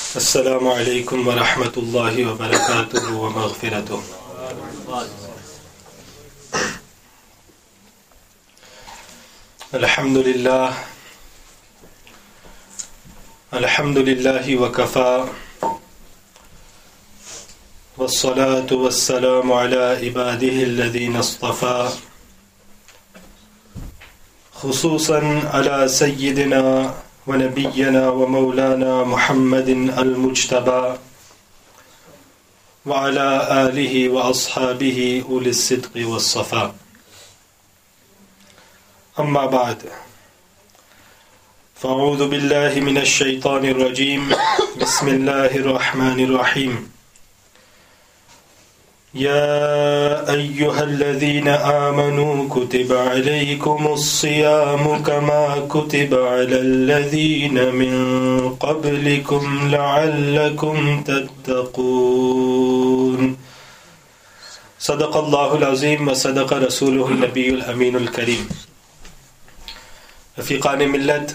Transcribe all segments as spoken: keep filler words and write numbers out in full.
السلام علیکم ورحمۃ اللہ وبرکاتہ ومغفرتہ۔ الحمد للہ الحمد للہ وکفی والصلاة والسلام علی عباده الذین اصطفى، خصوصا علی سیدنا ونبینا ومولانا محمد المجتبى وعلى آلہ واصحابہ اولی الصدق والصفاء، اما بعد فاعوذ باللہ من الشیطان الرجیم، بسم اللہ الرحمن الرحیم۔ يا أيها الذين آمنوا كتب عليكم الصيام كما كتب على الذين من قبلكم لعلكم تتقون، صدق الله العظيم وصدق رسوله النبي الأمين الكريم۔ رفیقان ملت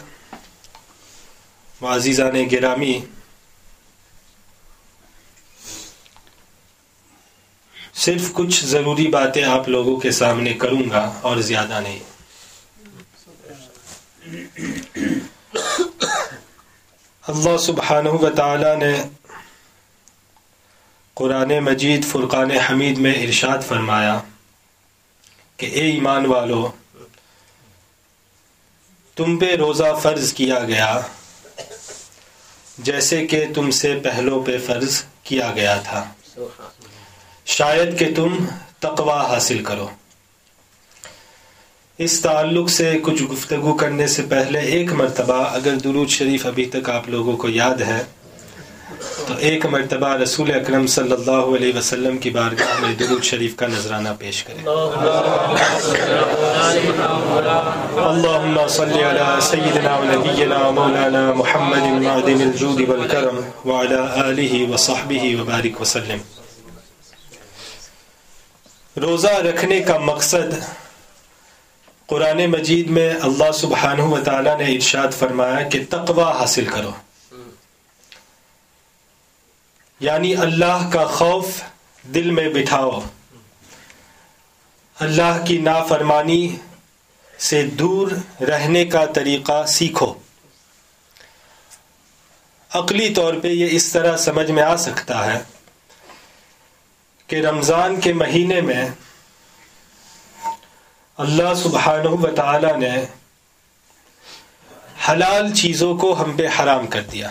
وعزیزان گرامی، صرف کچھ ضروری باتیں آپ لوگوں کے سامنے کروں گا اور زیادہ نہیں۔ اللہ سبحانہ و تعالی نے قرآن مجید فرقان حمید میں ارشاد فرمایا کہ اے ایمان والو، تم پہ روزہ فرض کیا گیا جیسے کہ تم سے پہلوں پہ فرض کیا گیا تھا، شاید کہ تم تقوی حاصل کرو۔ اس تعلق سے کچھ گفتگو کرنے سے پہلے ایک مرتبہ اگر درود شریف ابھی تک آپ لوگوں کو یاد ہے تو ایک مرتبہ رسول اکرم صلی اللہ علیہ وسلم کی بارگاہ میں درود شریف کا نذرانہ پیش کریں۔ اللہم صلی علی سیدنا و نبینا و مولانا محمد معدن الجود والکرم وعلی آلہ وصحبہ وبارک وسلم۔ روزہ رکھنے کا مقصد قرآن مجید میں اللہ سبحانہ و تعالیٰ نے ارشاد فرمایا کہ تقوی حاصل کرو، یعنی اللہ کا خوف دل میں بٹھاؤ، اللہ کی نافرمانی سے دور رہنے کا طریقہ سیکھو۔ عقلی طور پہ یہ اس طرح سمجھ میں آ سکتا ہے کہ رمضان کے مہینے میں اللہ سبحانہ و تعالی نے حلال چیزوں کو ہم پہ حرام کر دیا،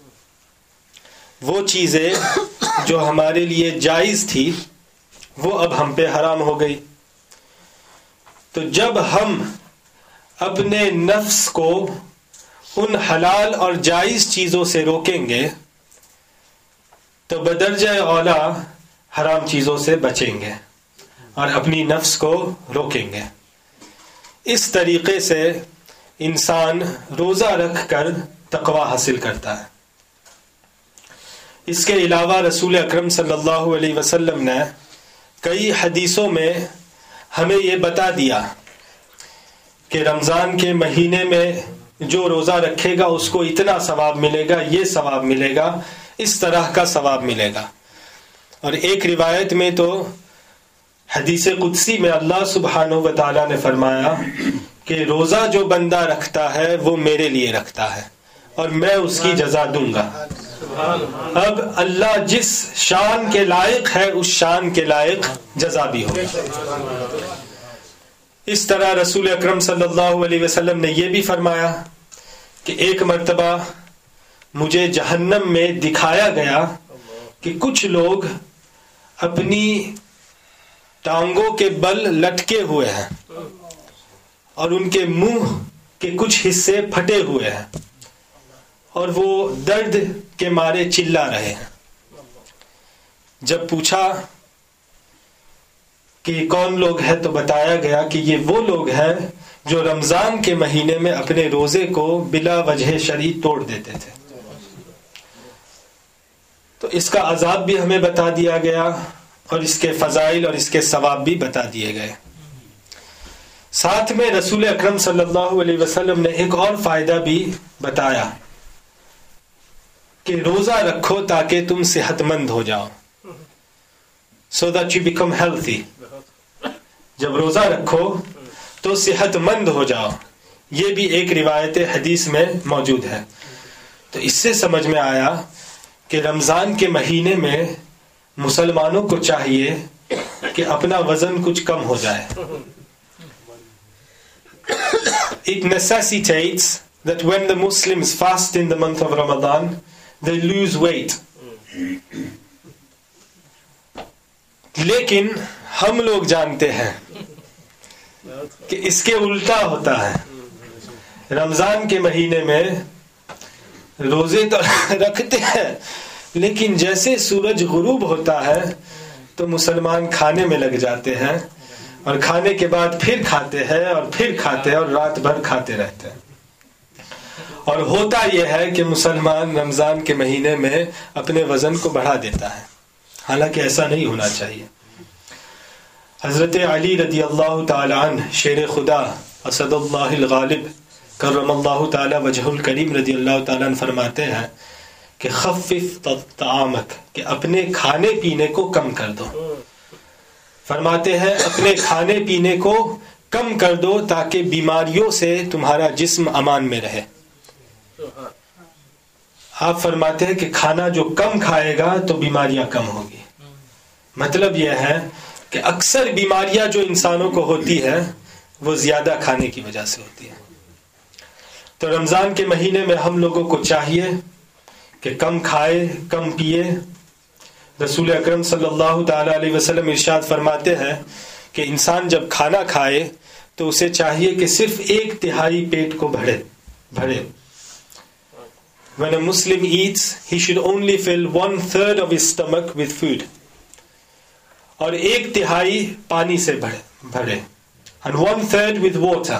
وہ چیزیں جو ہمارے لیے جائز تھی وہ اب ہم پہ حرام ہو گئی۔ تو جب ہم اپنے نفس کو ان حلال اور جائز چیزوں سے روکیں گے تو بدرجہ اولا حرام چیزوں سے بچیں گے اور اپنی نفس کو روکیں گے۔ اس طریقے سے انسان روزہ رکھ کر تقوی حاصل کرتا ہے۔ اس کے علاوہ رسول اکرم صلی اللہ علیہ وسلم نے کئی حدیثوں میں ہمیں یہ بتا دیا کہ رمضان کے مہینے میں جو روزہ رکھے گا اس کو اتنا ثواب ملے گا، یہ ثواب ملے گا، اس طرح کا ثواب ملے گا۔ اور ایک روایت میں تو حدیث قدسی میں اللہ سبحانہ و تعالیٰ نے فرمایا کہ روزہ جو بندہ رکھتا ہے وہ میرے لیے رکھتا ہے اور میں اس کی جزا دوں گا۔ اب اللہ جس شان کے لائق ہے اس شان کے لائق جزا بھی ہوگا۔ اس طرح رسول اکرم صلی اللہ علیہ وسلم نے یہ بھی فرمایا کہ ایک مرتبہ مجھے جہنم میں دکھایا گیا کہ کچھ لوگ اپنی ٹانگوں کے بل لٹکے ہوئے ہیں اور ان کے منہ کے کچھ حصے پھٹے ہوئے ہیں اور وہ درد کے مارے چلا رہے ہیں۔ جب پوچھا کہ کون لوگ ہیں تو بتایا گیا کہ یہ وہ لوگ ہیں جو رمضان کے مہینے میں اپنے روزے کو بلا وجہ شرعی توڑ دیتے تھے۔ تو اس کا عذاب بھی ہمیں بتا دیا گیا اور اس کے فضائل اور اس کے ثواب بھی بتا دیے گئے۔ ساتھ میں رسول اکرم صلی اللہ علیہ وسلم نے ایک اور فائدہ بھی بتایا کہ روزہ رکھو تاکہ تم صحت مند ہو جاؤ, so that you become healthy. جب روزہ رکھو تو صحت مند ہو جاؤ, یہ بھی ایک روایت حدیث میں موجود ہے. تو اس سے سمجھ میں آیا کہ رمضان کے مہینے میں مسلمانوں کو چاہیے کہ اپنا وزن کچھ کم ہو جائے. It necessitates that when the Muslims fast in the month of Ramadan, they lose weight. لیکن ہم لوگ جانتے ہیں کہ اس کے الٹا ہوتا ہے. رمضان کے مہینے میں روزے تو رکھتے ہیں, لیکن جیسے سورج غروب ہوتا ہے تو مسلمان کھانے میں لگ جاتے ہیں, اور کھانے کے بعد پھر کھاتے ہیں اور پھر کھاتے ہیں اور رات بھر کھاتے رہتے ہیں. اور ہوتا یہ ہے کہ مسلمان رمضان کے مہینے میں اپنے وزن کو بڑھا دیتا ہے, حالانکہ ایسا نہیں ہونا چاہیے. حضرت علی رضی اللہ تعالی عنہ شیر خدا اسد اللہ الغالب کرم اللہ تعالی وجہ الکریم رضی اللہ تعالی عنہ فرماتے ہیں کہ خفف طعامک, کہ اپنے کھانے پینے کو کم کر دو. فرماتے ہیں اپنے کھانے پینے کو کم کر دو تاکہ بیماریوں سے تمہارا جسم امان میں رہے. آپ فرماتے ہیں کہ کھانا جو کم کھائے گا تو بیماریاں کم ہوگی. مطلب یہ ہے کہ اکثر بیماریاں جو انسانوں کو ہوتی ہے وہ زیادہ کھانے کی وجہ سے ہوتی ہے. تو رمضان کے مہینے میں ہم لوگوں کو چاہیے کہ کم کھائے کم پیے. رسول اکرم صلی اللہ تعالی علیہ وسلم ارشاد فرماتے ہیں کہ انسان جب کھانا کھائے تو اسے چاہیے کہ صرف ایک تہائی پیٹ کو بھرے بھرے When a Muslim eats, he should only fill one third of his stomach with food. اور ایک تہائی پانی سے بھرے بھرے and one third with water.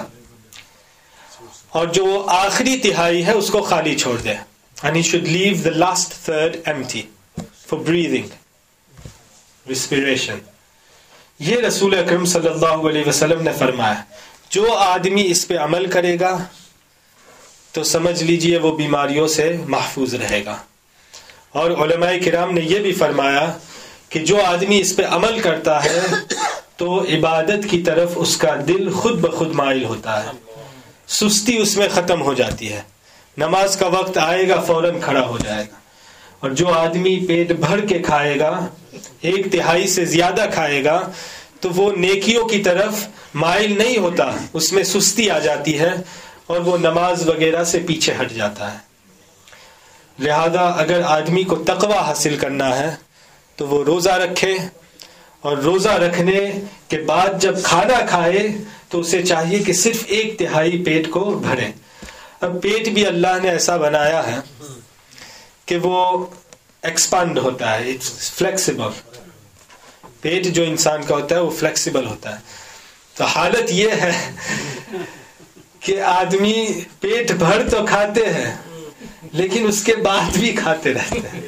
اور جو آخری تہائی ہے اس کو خالی چھوڑ دے. And he should leave the last third empty for breathing, respiration. یہ رسول اکرم صلی اللہ علیہ وسلم نے فرمایا. جو آدمی اس پہ عمل کرے گا تو سمجھ لیجئے وہ بیماریوں سے محفوظ رہے گا. اور علماء کرام نے یہ بھی فرمایا کہ جو آدمی اس پہ عمل کرتا ہے تو عبادت کی طرف اس کا دل خود بخود مائل ہوتا ہے, سستی اس میں ختم ہو جاتی ہے. نماز کا وقت آئے گا فوراً کھڑا ہو جائے گا. اور جو آدمی پیٹ بھر کے کھائے گا, ایک تہائی سے زیادہ کھائے گا, تو وہ نیکیوں کی طرف مائل نہیں ہوتا, اس میں سستی آ جاتی ہے اور وہ نماز وغیرہ سے پیچھے ہٹ جاتا ہے. لہذا اگر آدمی کو تقوی حاصل کرنا ہے تو وہ روزہ رکھے, اور روزہ رکھنے کے بعد جب کھانا کھائے تو اسے چاہیے کہ صرف ایک تہائی پیٹ کو بھرے. اب پیٹ بھی اللہ نے ایسا بنایا ہے کہ وہ ایکسپانڈ ہوتا ہے, اٹس فلیکسیبل. پیٹ جو انسان کا ہوتا ہے وہ فلیکسیبل ہوتا ہے. تو حالت یہ ہے کہ آدمی پیٹ بھر تو کھاتے ہیں لیکن اس کے بعد بھی کھاتے رہتے ہیں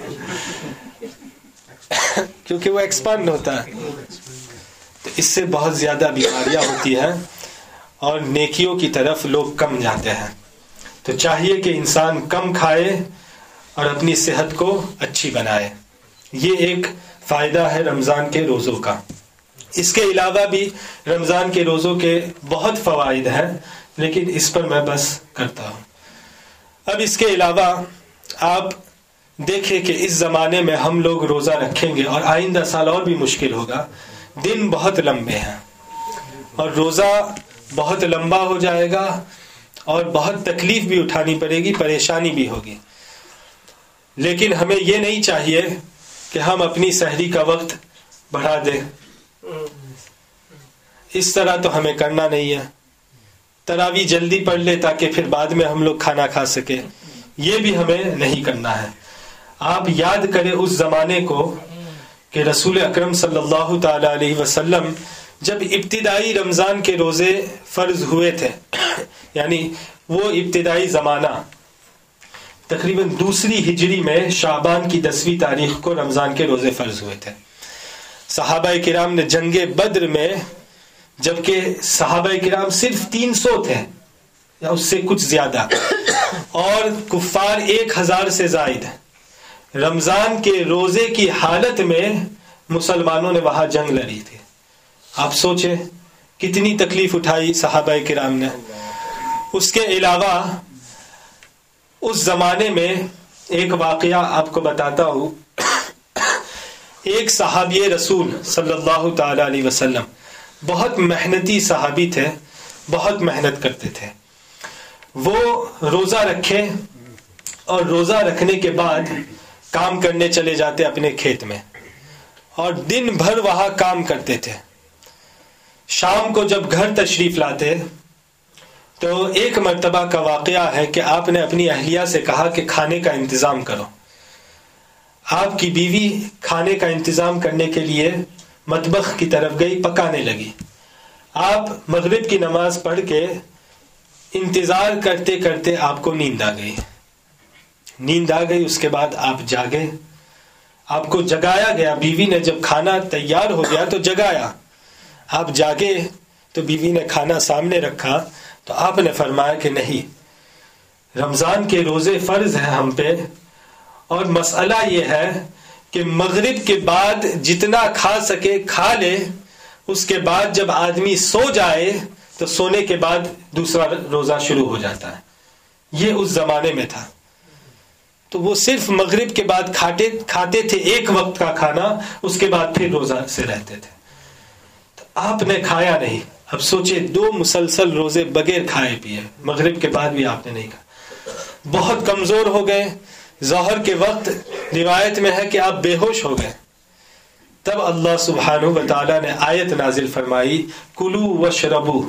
کیونکہ وہ ایکسپانڈ ہوتا ہے. تو اس سے بہت زیادہ بیماریاں ہوتی ہیں اور نیکیوں کی طرف لوگ کم جاتے ہیں. تو چاہیے کہ انسان کم کھائے اور اپنی صحت کو اچھی بنائے. یہ ایک فائدہ ہے رمضان کے روزوں کا. اس کے علاوہ بھی رمضان کے روزوں کے بہت فوائد ہیں, لیکن اس پر میں بس کرتا ہوں. اب اس کے علاوہ آپ دیکھیں کہ اس زمانے میں ہم لوگ روزہ رکھیں گے اور آئندہ سال اور بھی مشکل ہوگا. دن بہت لمبے ہیں اور روزہ بہت لمبا ہو جائے گا اور بہت تکلیف بھی اٹھانی پڑے گی, پریشانی بھی ہوگی. لیکن ہمیں یہ نہیں چاہیے کہ ہم اپنی سحری کا وقت بڑھا دیں. اس طرح تو ہمیں کرنا نہیں ہے. تراویح جلدی پڑھ لے تاکہ پھر بعد میں ہم لوگ کھانا کھا سکیں, یہ بھی ہمیں نہیں کرنا ہے. آپ یاد کریں اس زمانے کو کہ رسول اکرم صلی اللہ تعالی علیہ وسلم جب ابتدائی رمضان کے روزے فرض ہوئے تھے, یعنی وہ ابتدائی زمانہ تقریباً دوسری ہجری میں شعبان کی دسویں تاریخ کو رمضان کے روزے فرض ہوئے تھے. صحابہ کرام نے جنگ بدر میں, جبکہ صحابہ کرام صرف تین سو تھے یا اس سے کچھ زیادہ اور کفار ایک ہزار سے زائد, رمضان کے روزے کی حالت میں مسلمانوں نے وہاں جنگ لڑی تھی. آپ سوچیں کتنی تکلیف اٹھائی صحابہ کرام نے. اس کے علاوہ اس زمانے میں ایک واقعہ آپ کو بتاتا ہوں. ایک صحابی رسول صلی اللہ تعالی علیہ وسلم بہت محنتی صحابی تھے, بہت محنت کرتے تھے. وہ روزہ رکھے اور روزہ رکھنے کے بعد کام کرنے چلے جاتے اپنے کھیت میں اور دن بھر وہاں کام کرتے تھے. شام کو جب گھر تشریف لاتے تو ایک مرتبہ کا واقعہ ہے کہ آپ نے اپنی اہلیہ سے کہا کہ کھانے کا انتظام کرو. آپ کی بیوی کھانے کا انتظام کرنے کے لیے مطبخ کی طرف گئی, پکانے لگی. آپ مغرب کی نماز پڑھ کے انتظار کرتے کرتے آپ کو نیند آ گئی. نیند آ گئی اس کے بعد آپ جاگے, آپ کو جگایا گیا. بیوی نے جب کھانا تیار ہو گیا تو جگایا. آپ جاگے تو بیوی نے کھانا سامنے رکھا تو آپ نے فرمایا کہ نہیں, رمضان کے روزے فرض ہیں ہم پہ, اور مسئلہ یہ ہے کہ مغرب کے بعد جتنا کھا سکے کھا لے, اس کے بعد جب آدمی سو جائے تو سونے کے بعد دوسرا روزہ شروع ہو جاتا ہے. یہ اس زمانے میں تھا. تو وہ صرف مغرب کے بعد کھاتے کھاتے تھے ایک وقت کا کھانا, اس کے بعد پھر روزہ سے رہتے تھے. تو آپ نے کھایا نہیں. اب سوچے دو مسلسل روزے بغیر کھائے پیے, مغرب کے بعد بھی آپ نے نہیں کھایا. بہت کمزور ہو گئے. ظہر کے وقت روایت میں ہے کہ آپ بے ہوش ہو گئے. تب اللہ سبحانہ و تعالی نے آیت نازل فرمائی, کلوا واشربوا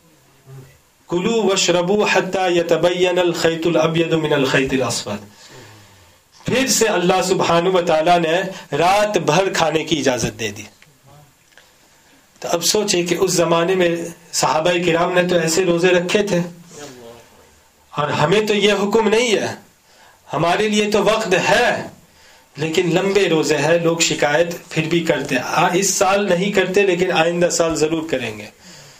کلوا واشربوا حتی یتبین الخیط الابیض من الخیط الاسود. پھر سے اللہ سبحانہ و تعالی نے رات بھر کھانے کی اجازت دے دی. تو اب سوچے کہ اس زمانے میں صحابہ کرام نے تو ایسے روزے رکھے تھے, اور ہمیں تو یہ حکم نہیں ہے. ہمارے لیے تو وقت ہے لیکن لمبے روزے ہیں. لوگ شکایت پھر بھی کرتے ہیں. اس سال نہیں کرتے لیکن آئندہ سال ضرور کریں گے.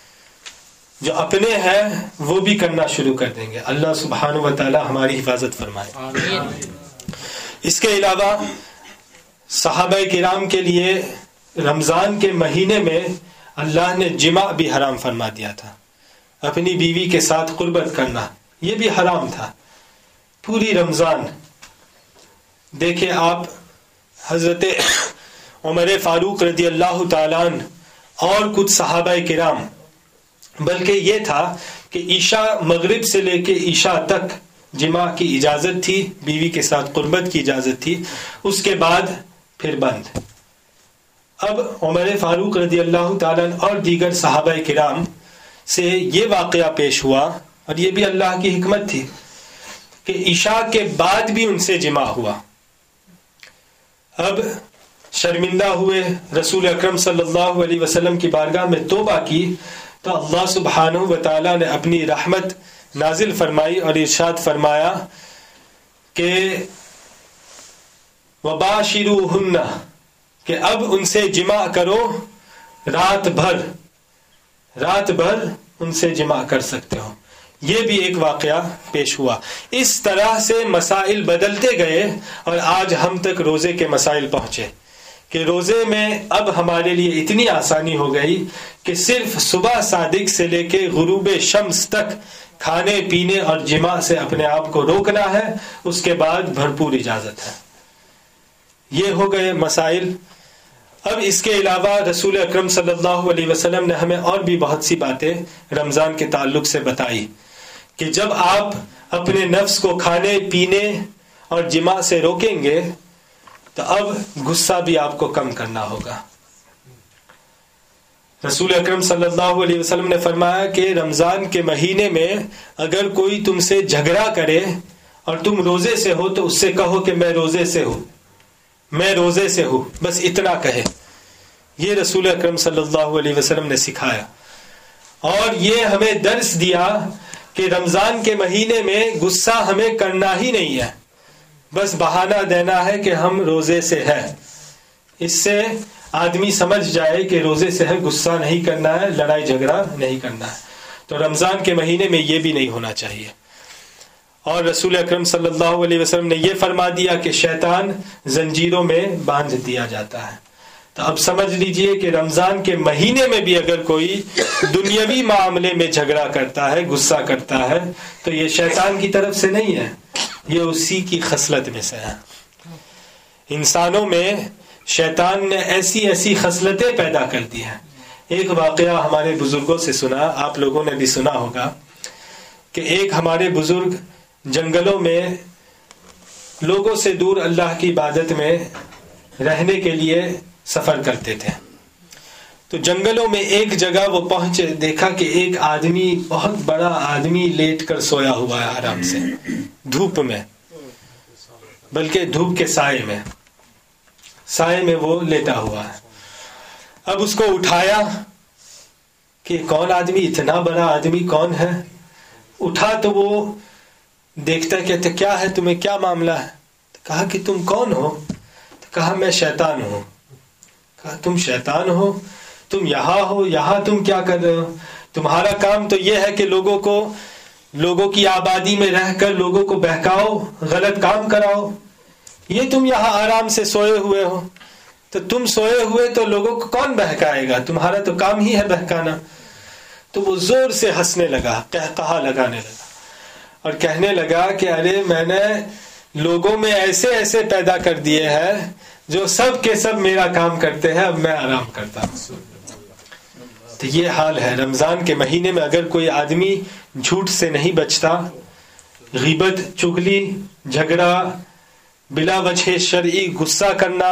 جو اپنے ہیں وہ بھی کرنا شروع کر دیں گے. اللہ سبحانہ و تعالی ہماری حفاظت فرمائے. اس کے علاوہ صحابہ کرام کے لیے رمضان کے مہینے میں اللہ نے جماع بھی حرام فرما دیا تھا. اپنی بیوی کے ساتھ قربت کرنا یہ بھی حرام تھا. پوری رمضان دیکھیں آپ, حضرت عمر فاروق رضی اللہ تعالیٰ عنہ اور کچھ صحابہ کرام, بلکہ یہ تھا کہ عشاء مغرب سے لے کے عشاء تک جماع کی اجازت تھی, بیوی کے ساتھ قربت کی اجازت تھی, اس کے بعد پھر بند. اب عمر فاروق رضی اللہ تعالیٰ عنہ اور دیگر صحابہ کرام سے یہ واقعہ پیش ہوا, اور یہ بھی اللہ کی حکمت تھی کہ عشاء کے بعد بھی ان سے جماع ہوا. اب شرمندہ ہوئے, رسول اکرم صلی اللہ علیہ وسلم کی بارگاہ میں توبہ کی تو اللہ سبحانہ و تعالی نے اپنی رحمت نازل فرمائی اور ارشاد فرمایا کہ وباشروہن, کہ اب ان سے جماع کرو رات بھر, رات بھر ان سے جماع کر سکتے ہو. یہ بھی ایک واقعہ پیش ہوا. اس طرح سے مسائل بدلتے گئے اور آج ہم تک روزے کے مسائل پہنچے کہ روزے میں اب ہمارے لیے اتنی آسانی ہو گئی کہ صرف صبح صادق سے لے کے غروب شمس تک کھانے پینے اور جماع سے اپنے آپ کو روکنا ہے, اس کے بعد بھرپور اجازت ہے. یہ ہو گئے مسائل. اب اس کے علاوہ رسول اکرم صلی اللہ علیہ وسلم نے ہمیں اور بھی بہت سی باتیں رمضان کے تعلق سے بتائی کہ جب آپ اپنے نفس کو کھانے پینے اور جماع سے روکیں گے تو اب غصہ بھی آپ کو کم کرنا ہوگا. رسول اکرم صلی اللہ علیہ وسلم نے فرمایا کہ رمضان کے مہینے میں اگر کوئی تم سے جھگڑا کرے اور تم روزے سے ہو تو اس سے کہو کہ میں روزے سے ہوں, میں روزے سے ہوں, بس اتنا کہے. یہ رسول اکرم صلی اللہ علیہ وسلم نے سکھایا, اور یہ ہمیں درس دیا کہ رمضان کے مہینے میں غصہ ہمیں کرنا ہی نہیں ہے, بس بہانہ دینا ہے کہ ہم روزے سے ہیں. اس سے آدمی سمجھ جائے کہ روزے سے ہے, غصہ نہیں کرنا ہے, لڑائی جھگڑا نہیں کرنا ہے. تو رمضان کے مہینے میں یہ بھی نہیں ہونا چاہیے. اور رسول اکرم صلی اللہ علیہ وسلم نے یہ فرما دیا کہ شیطان زنجیروں میں باندھ دیا جاتا ہے. تو اب سمجھ لیجئے کہ رمضان کے مہینے میں بھی اگر کوئی دنیاوی معاملے میں جھگڑا کرتا ہے، غصہ کرتا ہے، تو یہ شیطان کی طرف سے نہیں ہے، یہ اسی کی خصلت میں سے ہے. انسانوں میں شیطان نے ایسی ایسی خصلتیں پیدا کر دی ہیں. ایک واقعہ ہمارے بزرگوں سے سنا، آپ لوگوں نے بھی سنا ہوگا کہ ایک ہمارے بزرگ جنگلوں میں لوگوں سے دور اللہ کی عبادت میں رہنے کے لیے سفر کرتے تھے. تو جنگلوں میں ایک جگہ وہ پہنچے، دیکھا کہ ایک آدمی، بہت بڑا آدمی لیٹ کر سویا ہوا ہے آرام سے، دھوپ میں، بلکہ دھوپ کے سائے میں سائے میں وہ لیٹا ہوا ہے. اب اس کو اٹھایا کہ کون آدمی، اتنا بڑا آدمی کون ہے. اٹھا تو وہ دیکھتا ہے، کہتے کیا ہے تمہیں، کیا معاملہ ہے. کہا کہ تم کون ہو؟ تو کہا میں شیطان ہوں. کہا تم شیطان ہو، تم یہاں ہو، یہاں تم کیا کر رہے ہو؟ تمہارا کام تو یہ ہے کہ لوگوں کو، لوگوں کی آبادی میں رہ کر لوگوں کو بہکاؤ، غلط کام کراؤ. یہ تم یہاں آرام سے سوئے ہوئے ہو، تو تم سوئے ہوئے تو لوگوں کو کون بہکائے گا؟ تمہارا تو کام ہی ہے بہکانا. تو وہ زور سے ہنسنے لگا، قہقہا لگانے لگا اور کہنے لگا کہ ارے میں نے لوگوں میں ایسے ایسے پیدا کر دیے ہیں جو سب کے سب میرا کام کرتے ہیں، اب میں آرام کرتا ہوں. تو یہ حال ہے رمضان کے مہینے میں. اگر کوئی آدمی جھوٹ سے نہیں بچتا، غیبت، چغلی، جھگڑا، بلا وجہ شرعی غصہ کرنا،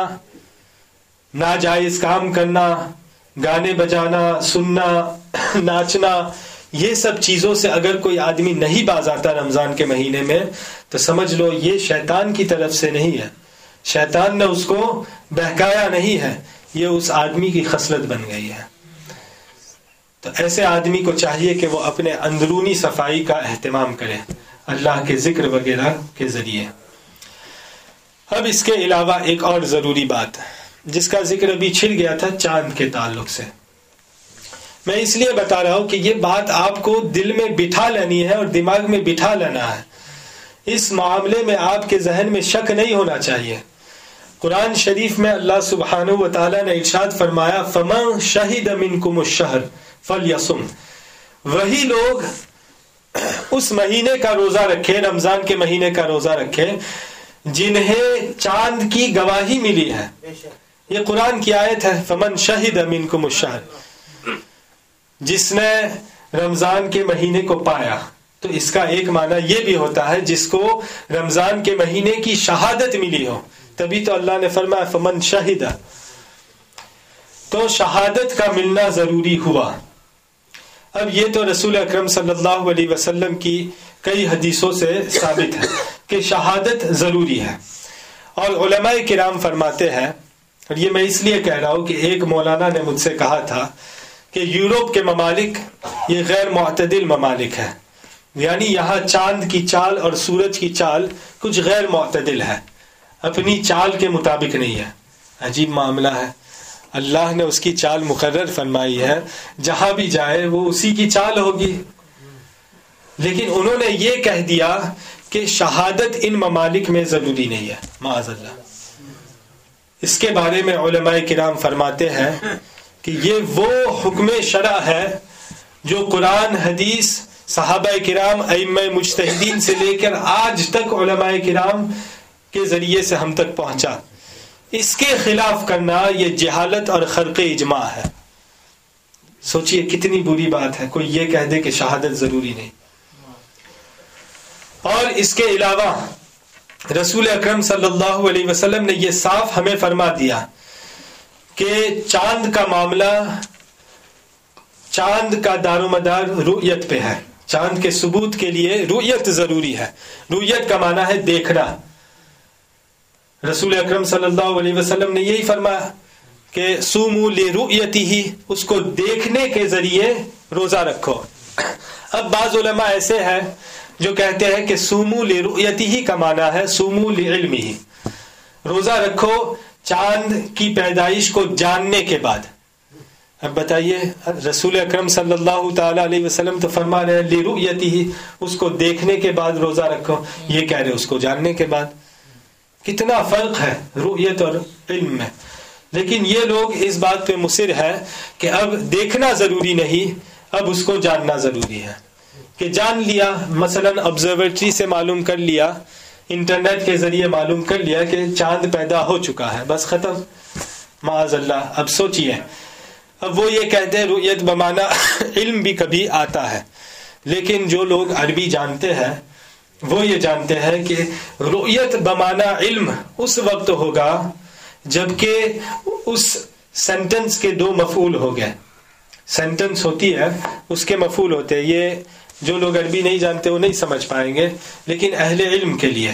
ناجائز کام کرنا، گانے بجانا، سننا، ناچنا، یہ سب چیزوں سے اگر کوئی آدمی نہیں باز آتا رمضان کے مہینے میں، تو سمجھ لو یہ شیطان کی طرف سے نہیں ہے، شیطان نے اس کو بہکایا نہیں ہے، یہ اس آدمی کی خصلت بن گئی ہے. تو ایسے آدمی کو چاہیے کہ وہ اپنے اندرونی صفائی کا اہتمام کرے اللہ کے ذکر وغیرہ کے ذریعے. اب اس کے علاوہ ایک اور ضروری بات جس کا ذکر ابھی چھڑ گیا تھا چاند کے تعلق سے، میں اس لیے بتا رہا ہوں کہ یہ بات آپ کو دل میں بٹھا لینی ہے اور دماغ میں بٹھا لینا ہے. اس معاملے میں آپ کے ذہن میں شک نہیں ہونا چاہیے. قرآن شریف میں اللہ سبحانہ و تعالیٰ نے ارشاد فرمایا فَمَنْ شَهِدَ مِنْكُمُ الشَّهْرَ فَلْيَصُمْ، وہی لوگ اس مہینے کا روزہ رکھے، رمضان کے مہینے کا روزہ رکھے جنہیں چاند کی گواہی ملی ہے. یہ قرآن کی آیت ہے، فَمَنْ شَهِدَ مِنْكُمُ الشَّهْرَ، جس نے رمضان کے مہینے کو پایا. تو اس کا ایک معنی یہ بھی ہوتا ہے جس کو رمضان کے مہینے کی شہادت ملی ہو، تبھی تو اللہ نے فرمایا فمن شہید، تو شہادت کا ملنا ضروری ہوا. اب یہ تو رسول اکرم صلی اللہ علیہ وسلم کی کئی حدیثوں سے ثابت ہے کہ شہادت ضروری ہے. اور علماء کرام فرماتے ہیں، اور یہ میں اس لیے کہہ رہا ہوں کہ ایک مولانا نے مجھ سے کہا تھا کہ یورپ کے ممالک یہ غیر معتدل ممالک ہیں، یعنی یہاں چاند کی چال اور سورج کی چال کچھ غیر معتدل ہے، اپنی چال کے مطابق نہیں ہے. عجیب معاملہ ہے، اللہ نے اس کی چال مقرر فرمائی ہے، جہاں بھی جائے وہ اسی کی چال ہوگی. لیکن انہوں نے یہ کہہ دیا کہ شہادت ان ممالک میں ضروری نہیں ہے، معاذ اللہ. اس کے بارے میں علماء کرام فرماتے ہیں کہ یہ وہ حکم شرع ہے جو قرآن، حدیث، صحابہ کرام، ائمہ مجتہدین سے لے کر آج تک علماء کرام کے ذریعے سے ہم تک پہنچا. اس کے خلاف کرنا یہ جہالت اور خرق اجماع ہے. سوچئے کتنی بری بات ہے کوئی یہ کہہ دے کہ شہادت ضروری نہیں. اور اس کے علاوہ رسول اکرم صلی اللہ علیہ وسلم نے یہ صاف ہمیں فرما دیا کہ چاند کا معاملہ، چاند کا دار و مدار رؤیت پہ ہے. چاند کے ثبوت کے لیے رؤیت ضروری ہے. رؤیت کا معنی ہے دیکھنا. رسول اکرم صلی اللہ علیہ وسلم نے یہی فرمایا کہ صوموا لرؤیتہ، اس کو دیکھنے کے ذریعے روزہ رکھو. اب بعض علماء ایسے ہیں جو کہتے ہیں کہ صوموا لرؤیتہ کا معنی ہے صوموا لعلمہ، روزہ رکھو چاند کی پیدائش کو جاننے کے بعد. اب بتائیے رسول اکرم صلی اللہ تعالی علیہ وسلم تو فرما رہے ہیں لرؤیتہ، اس کو دیکھنے کے بعد روزہ رکھو، یہ کہہ رہے اس کو جاننے کے بعد۔ کتنا فرق ہے رؤیت اور علم میں۔ لیکن یہ لوگ اس بات پہ مصر ہے کہ اب دیکھنا ضروری نہیں، اب اس کو جاننا ضروری ہے، کہ جان لیا، مثلا آبزرویٹری سے معلوم کر لیا، انٹرنیٹ کے ذریعے معلوم کر لیا کہ چاند پیدا ہو چکا ہے، بس ختم، معاذ اللہ۔ اب سوچئے، اب وہ یہ کہتے ہیں رؤیت بمانا علم بھی کبھی آتا ہے، لیکن جو لوگ عربی جانتے ہیں وہ یہ جانتے ہیں کہ رؤیت بمانا علم اس وقت ہوگا جبکہ اس سینٹنس کے دو مفعول ہو گئے۔ سینٹنس ہوتی ہے، اس کے مفعول ہوتے ہیں، یہ جو لوگ عربی نہیں جانتے وہ نہیں سمجھ پائیں گے، لیکن اہل علم کے لیے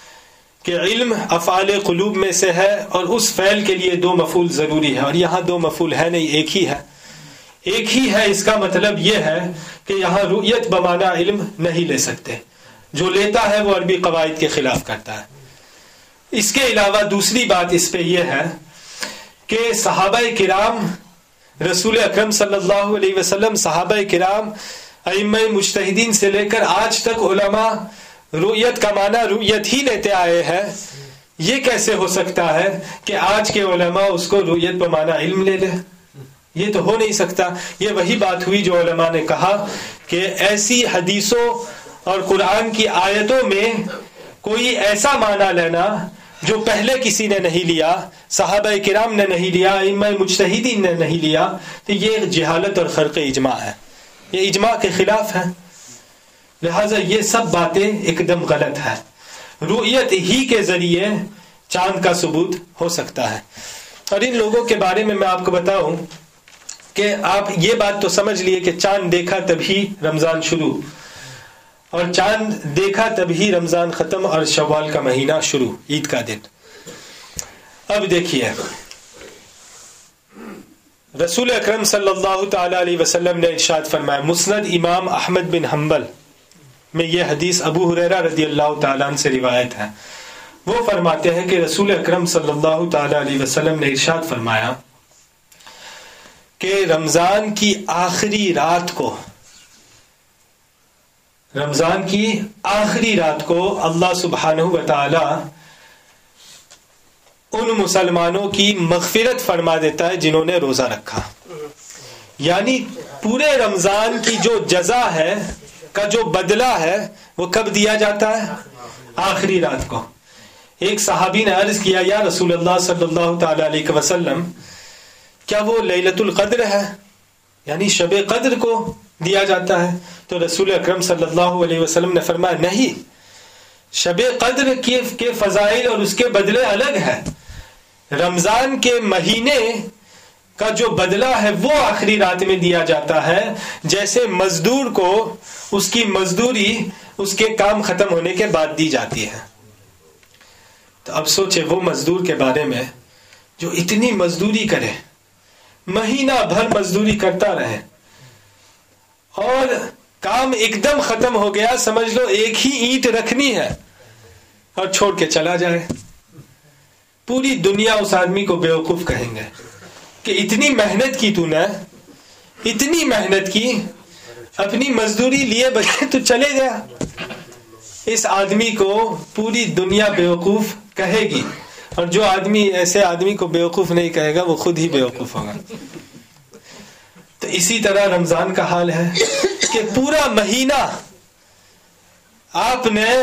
کہ علم افعال قلوب میں سے ہے اور اس فعل کے لیے دو مفعول ضروری ہے، اور یہاں دو مفعول ہے نہیں، ایک ہی ہے، ایک ہی ہے۔ اس کا مطلب یہ ہے کہ یہاں رؤیت بمانا علم نہیں لے سکتے، جو لیتا ہے وہ عربی قواعد کے خلاف کرتا ہے۔ اس کے علاوہ دوسری بات اس پہ یہ ہے کہ صحابہ کرام، رسول اکرم صلی اللہ علیہ وسلم، صحابہ کرام، ائمہ مجتہدین سے لے کر آج تک علماء رؤیت کا معنی رؤیت ہی لیتے آئے ہیں۔ یہ کیسے ہو سکتا ہے کہ آج کے علماء اس کو رؤیت بمعنی علم لے لیں؟ یہ تو ہو نہیں سکتا۔ یہ وہی بات ہوئی جو علماء نے کہا کہ ایسی حدیثوں اور قرآن کی آیتوں میں کوئی ایسا معنی لینا جو پہلے کسی نے نہیں لیا، صحابہ کرام نے نہیں لیا، ائمہ مجتہدین نے نہیں لیا، تو یہ جہالت اور خرق اجماع ہے، یہ اجماع کے خلاف ہے۔ لہٰذا یہ سب باتیں ایک دم غلط ہے۔ رؤیت ہی کے ذریعے چاند کا ثبوت ہو سکتا ہے۔ اور ان لوگوں کے بارے میں میں آپ کو بتاؤں کہ آپ یہ بات تو سمجھ لیے کہ چاند دیکھا تبھی رمضان شروع، اور چاند دیکھا تبھی رمضان ختم اور شوال کا مہینہ شروع، عید کا دن۔ اب دیکھیے، رسول اکرم صلی اللہ تعالی علیہ وسلم نے ارشاد فرمایا، مسند امام احمد بن حنبل میں یہ حدیث ابو ہریرہ رضی اللہ تعالیٰ عنہ سے روایت ہے۔ وہ فرماتے ہیں کہ رسول اکرم صلی اللہ تعالی علیہ وسلم نے ارشاد فرمایا کہ رمضان کی آخری رات کو، رمضان کی آخری رات کو اللہ سبحانہ و تعالی ان مسلمانوں کی مغفرت فرما دیتا ہے جنہوں نے روزہ رکھا۔ یعنی پورے رمضان کی جو جزا ہے، کا جو بدلہ ہے، وہ کب دیا جاتا ہے؟ آخری رات کو۔ ایک صحابی نے عرض کیا، یا رسول اللہ صلی اللہ تعالی علیہ وسلم، کیا وہ لیلۃ القدر ہے، یعنی شب قدر کو دیا جاتا ہے؟ تو رسول اکرم صلی اللہ علیہ وسلم نے فرمایا، نہیں، شب قدر کے فضائل اور اس کے بدلے الگ ہے۔ رمضان کے مہینے کا جو بدلہ ہے وہ آخری رات میں دیا جاتا ہے، جیسے مزدور کو اس کی مزدوری اس کے کام ختم ہونے کے بعد دی جاتی ہے۔ تو اب سوچے وہ مزدور کے بارے میں جو اتنی مزدوری کرے، مہینہ بھر مزدوری کرتا رہے، اور کام ایک دم ختم ہو گیا، سمجھ لو ایک ہی اینٹ رکھنی ہے، اور چھوڑ کے چلا جائے۔ پوری دنیا اس آدمی کو بیوقوف کہیں گے کہ اتنی محنت کی تو نے، اتنی محنت کی، اپنی مزدوری لیے بغیر تو چلے گیا۔ اس آدمی کو پوری دنیا بیوقوف کہے گی، اور جو آدمی ایسے آدمی کو بیوقوف نہیں کہے گا وہ خود ہی بیوقوف ہوگا۔ تو اسی طرح رمضان کا حال ہے کہ پورا مہینہ آپ نے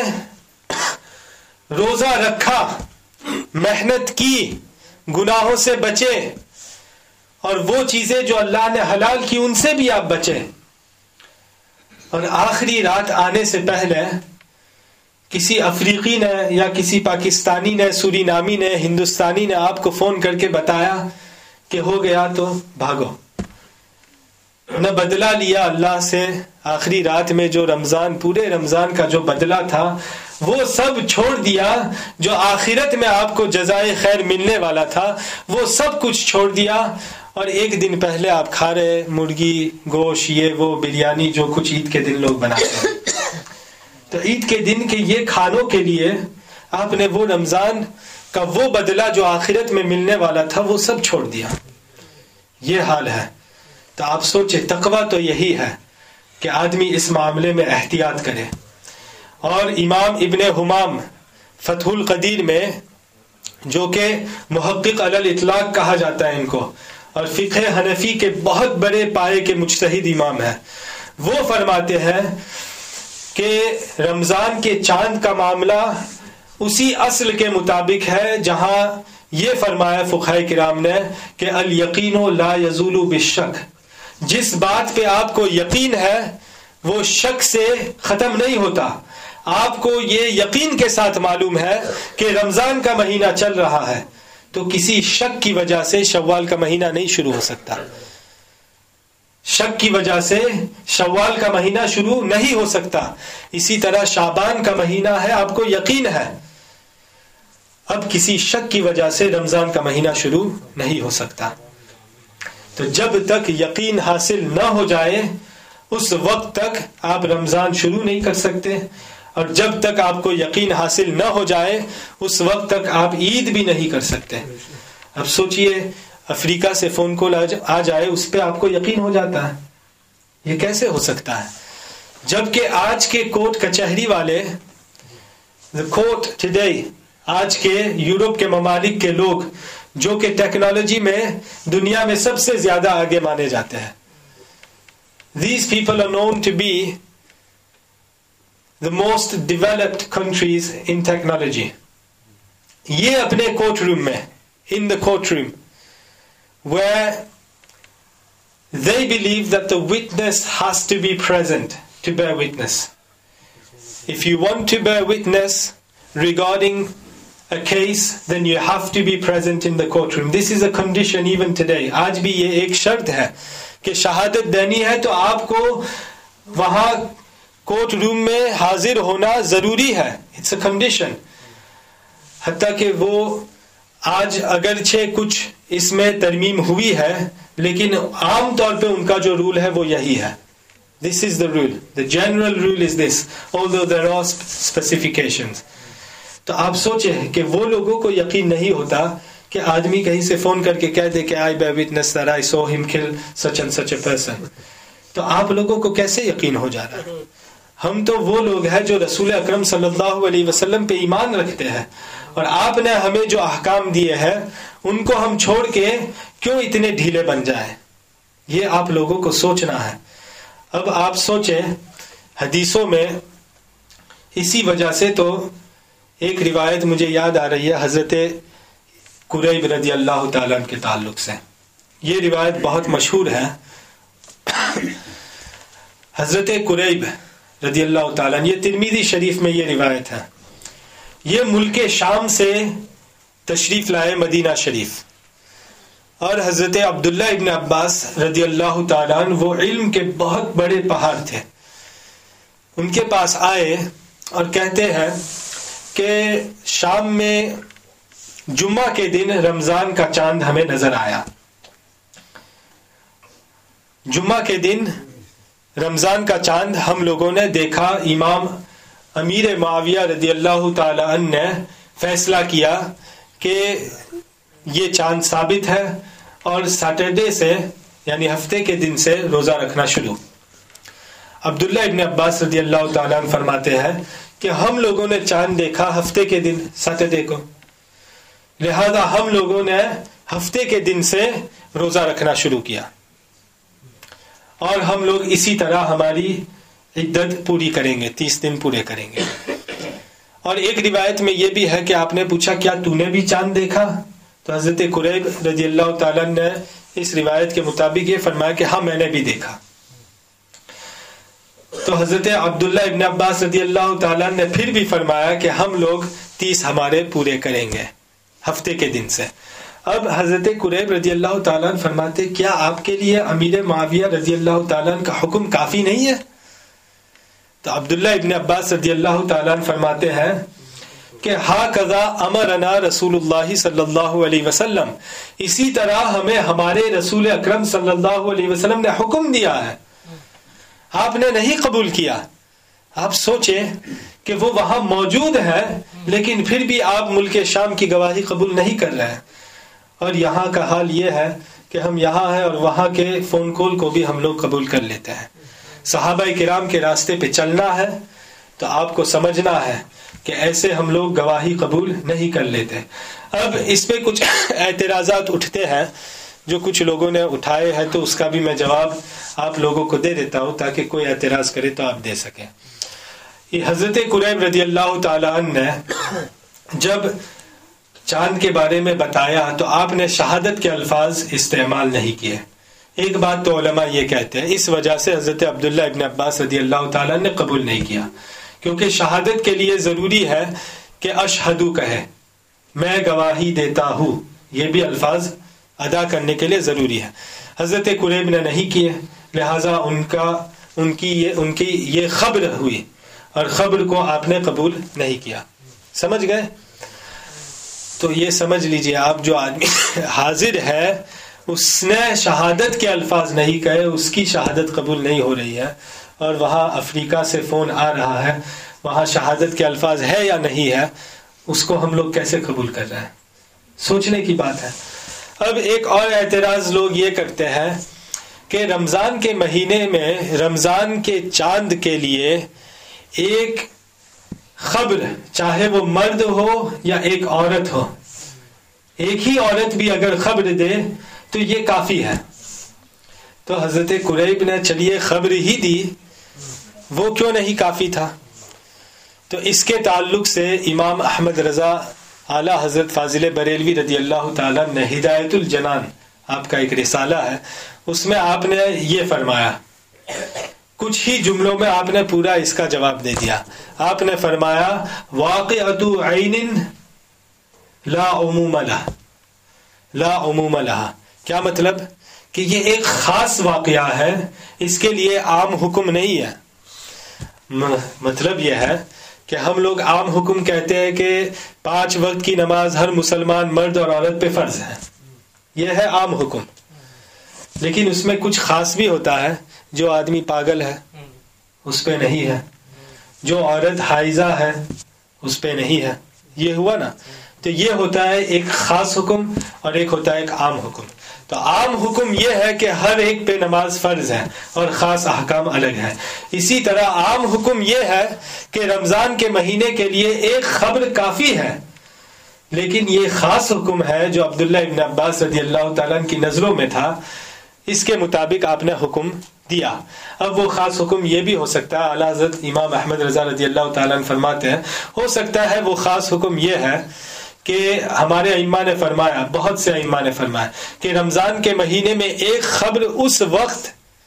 روزہ رکھا، محنت کی، گناہوں سے بچے، اور وہ چیزیں جو اللہ نے حلال کی ان سے بھی آپ بچے، اور آخری رات آنے سے پہلے کسی افریقی نے یا کسی پاکستانی نے، سوری نامی نے، ہندوستانی نے آپ کو فون کر کے بتایا کہ ہو گیا تو بھاگو، نہ بدلہ لیا اللہ سے۔ آخری رات میں جو رمضان، پورے رمضان کا جو بدلہ تھا وہ سب چھوڑ دیا، جو آخرت میں آپ کو جزائے خیر ملنے والا تھا وہ سب کچھ چھوڑ دیا، اور ایک دن پہلے آپ کھا رہے مرغی گوشت، یہ وہ بریانی جو کچھ عید کے دن لوگ بناتے ہیں۔ تو عید کے دن کے یہ کھانوں کے لیے آپ نے وہ رمضان کا وہ بدلہ جو آخرت میں ملنے والا تھا وہ سب چھوڑ دیا۔ یہ حال ہے۔ تو آپ سوچیں تقویٰ تو یہی ہے کہ آدمی اس معاملے میں احتیاط کرے. اور امام ابن حمام فتح القدیر میں، جو کہ محقق علی الاطلاق کہا جاتا ہے ان کو، اور فقہ حنفی کے بہت بڑے پائے کے مجتہد امام ہیں، وہ فرماتے ہیں کہ رمضان کے چاند کا معاملہ اسی اصل کے مطابق ہے جہاں یہ فرمایا فقہاء کرام نے کہ الیقین لا یزول بالشک، جس بات پہ آپ کو یقین ہے وہ شک سے ختم نہیں ہوتا. آپ کو یہ یقین کے ساتھ معلوم ہے کہ رمضان کا مہینہ چل رہا ہے، تو کسی شک کی وجہ سے شوال کا مہینہ نہیں شروع ہو سکتا. شک کی وجہ سے شوال کا مہینہ شروع نہیں ہو سکتا. اسی طرح شعبان کا مہینہ ہے، آپ کو یقین ہے، اب کسی شک کی وجہ سے رمضان کا مہینہ شروع نہیں ہو سکتا. تو جب تک یقین حاصل نہ ہو جائے اس وقت تک آپ رمضان شروع نہیں کر سکتے، اور جب تک آپ کو یقین حاصل نہ ہو جائے اس وقت تک آپ عید بھی نہیں کر سکتے. اب سوچئے افریقہ سے فون کال آ جائے، اس پہ آپ کو یقین ہو جاتا ہے، یہ کیسے ہو سکتا ہے؟ جبکہ آج کے کورٹ کچہری والے، the court today، آج کے یورپ کے ممالک کے لوگ جو کہ ٹیکنالوجی میں دنیا میں سب سے زیادہ آگے مانے جاتے ہیں، these people are known to be the most developed countries in technology. یہ اپنے کورٹ روم میں، in the courtroom, where they believe that the witness has to be present to bear witness. If you want to bear witness regarding a case, then you have to be present in the courtroom. This is a condition even today. آج بھی یہ ایک شرط ہے کہ شہادت دینی ہے تو آپ کو وہاں کورٹ روم میں حاضر ہونا ضروری ہے. It's a condition. حتیٰ کہ وہ آج اگرچہ کچھ اس میں ترمیم ہوئی ہے لیکن عام طور پہ ان کا جو رول ہے وہ یہی ہے. This is the rule. The general rule is this, although there are specifications. تو آپ سوچیں کہ وہ لوگوں کو یقین نہیں ہوتا کہ آدمی کہیں سے فون کر کے کہہ دے کہ I bear witness that I saw him kill such and such a person. تو آپ لوگوں کو کیسے یقین ہو جا رہا ہے؟ ہم تو وہ لوگ ہیں جو رسول اکرم صلی اللہ علیہ وسلم پہ ایمان رکھتے ہیں، اور آپ نے ہمیں جو احکام دیے ہیں ان کو ہم چھوڑ کے کیوں اتنے ڈھیلے بن جائیں؟ یہ آپ لوگوں کو سوچنا ہے. اب آپ سوچیں حدیثوں میں اسی وجہ سے تو ایک روایت مجھے یاد آ رہی ہے حضرت قریب رضی اللہ تعالیٰ کے تعلق سے. یہ روایت بہت مشہور ہے. حضرت قریب رضی اللہ تعالیٰ، یہ ترمذی شریف میں یہ روایت ہے. یہ ملک شام سے تشریف لائے مدینہ شریف، اور حضرت عبداللہ ابن عباس رضی اللہ تعالیٰ وہ علم کے بہت بڑے پہاڑ تھے. ان کے پاس آئے اور کہتے ہیں کہ شام میں جمعہ کے دن رمضان کا چاند ہمیں نظر آیا. جمعہ کے دن رمضان کا چاند ہم لوگوں نے دیکھا. امام امیر معاویہ رضی اللہ تعالی عنہ نے فیصلہ کیا کہ یہ چاند ثابت ہے اور سیٹرڈے سے یعنی ہفتے کے دن سے روزہ رکھنا شروع. عبداللہ ابن عباس رضی اللہ تعالیٰ عنہ فرماتے ہیں کہ ہم لوگوں نے چاند دیکھا ہفتے کے دن سیٹرڈے کو، لہذا ہم لوگوں نے ہفتے کے دن سے روزہ رکھنا شروع کیا، اور ہم لوگ اسی طرح ہماری عدت پوری کریں گے، تیس دن پورے کریں گے. اور ایک روایت میں یہ بھی ہے کہ آپ نے پوچھا کیا تو نے بھی چاند دیکھا؟ تو حضرت قریب رضی اللہ تعالیٰ نے اس روایت کے مطابق یہ فرمایا کہ ہاں میں نے بھی دیکھا. تو حضرت عبداللہ ابن عباس رضی اللہ تعالیٰ نے پھر بھی فرمایا کہ ہم لوگ تیس ہمارے پورے کریں گے ہفتے کے دن سے. اب حضرت قریب رضی اللہ تعالیٰ عنہ فرماتے کیا آپ کے لیے امیر معاویہ رضی اللہ تعالیٰ عنہ کا حکم کافی نہیں ہے؟ تو عبداللہ ابن عباس رضی اللہ تعالیٰ عنہ فرماتے ہیں کہ ہاکذا امرنا رسول اللہ صلی اللہ علیہ وسلم، اسی طرح ہمیں ہمارے رسول اکرم صلی اللہ علیہ وسلم نے حکم دیا ہے، آپ نے نہیں قبول کیا. آپ سوچیں کہ وہ وہاں موجود ہے لیکن پھر بھی آپ ملک شام کی گواہی قبول نہیں کر رہے ہیں. اور یہاں کا حال یہ ہے کہ ہم یہاں ہیں اور وہاں کے فون کال کو بھی ہم لوگ قبول کر لیتے ہیں. صحابہ کرام کے راستے پہ چلنا ہے تو آپ کو سمجھنا ہے کہ ایسے ہم لوگ گواہی قبول نہیں کر لیتے. اب اس پہ کچھ اعتراضات اٹھتے ہیں جو کچھ لوگوں نے اٹھائے ہیں، تو اس کا بھی میں جواب آپ لوگوں کو دے دیتا ہوں تاکہ کوئی اعتراض کرے تو آپ دے سکیں. یہ حضرت قریب رضی اللہ تعالی عنہ نے جب چاند کے بارے میں بتایا تو آپ نے شہادت کے الفاظ استعمال نہیں کیے. ایک بات تو علماء یہ کہتے ہیں اس وجہ سے حضرت عبداللہ ابن عباس رضی اللہ تعالیٰ نے قبول نہیں کیا، کیونکہ شہادت کے لیے ضروری ہے کہ اشہدو کہے، میں گواہی دیتا ہوں، یہ بھی الفاظ ادا کرنے کے لیے ضروری ہے. حضرت قریب نے نہیں کیے، لہٰذا ان کا ان کی یہ ان کی یہ خبر ہوئی اور خبر کو آپ نے قبول نہیں کیا. سمجھ گئے؟ تو یہ سمجھ لیجئے آپ، جو آدمی حاضر ہے اس نے شہادت کے الفاظ نہیں کہے، اس کی شہادت قبول نہیں ہو رہی ہے، اور وہاں افریقہ سے فون آ رہا ہے، وہاں شہادت کے الفاظ ہے یا نہیں ہے، اس کو ہم لوگ کیسے قبول کر رہے ہیں؟ سوچنے کی بات ہے. اب ایک اور اعتراض لوگ یہ کرتے ہیں کہ رمضان کے مہینے میں رمضان کے چاند کے لیے ایک خبر، چاہے وہ مرد ہو یا ایک عورت ہو، ایک ہی عورت بھی اگر خبر دے تو یہ کافی ہے. تو حضرت قریب نے چلیے خبر ہی دی، وہ کیوں نہیں کافی تھا؟ تو اس کے تعلق سے امام احمد رضا اعلیٰ حضرت فاضل بریلوی رضی اللہ تعالیٰ نے ہدایت الجنان، آپ کا ایک رسالہ ہے، اس میں آپ نے یہ فرمایا، کچھ ہی جملوں میں آپ نے پورا اس کا جواب دے دیا. آپ نے فرمایا واقعۃ عین لا عموم لها، لا عموم لها. کیا مطلب؟ کہ یہ ایک خاص واقعہ ہے، اس کے لیے عام حکم نہیں ہے. مطلب یہ ہے کہ ہم لوگ عام حکم کہتے ہیں کہ پانچ وقت کی نماز ہر مسلمان مرد اور عورت پہ فرض ہے، یہ ہے عام حکم. لیکن اس میں کچھ خاص بھی ہوتا ہے. جو آدمی پاگل ہے اس پہ نہیں ہے، جو عورت حائضہ ہے اس پہ نہیں ہے. یہ ہوا نا؟ تو یہ ہوتا ہے ایک خاص حکم اور ایک ہوتا ہے ایک عام حکم. تو عام حکم یہ ہے کہ ہر ایک پہ نماز فرض ہے اور خاص احکام الگ ہے. اسی طرح عام حکم یہ ہے کہ رمضان کے مہینے کے لیے ایک خبر کافی ہے، لیکن یہ خاص حکم ہے جو عبداللہ ابن عباس رضی اللہ تعالیٰ کی نظروں میں تھا، اس کے مطابق آپ نے حکم دیا. اب وہ خاص حکم یہ بھی ہو سکتا ہے، اعلیٰ حضرت امام احمد رضا رضی اللہ تعالیٰ فرماتے ہیں، ہو سکتا ہے وہ خاص حکم یہ ہے کہ ہمارے ائمہ نے فرمایا، بہت سے ائمہ نے فرمایا کہ رمضان کے مہینے میں ایک خبر اس وقت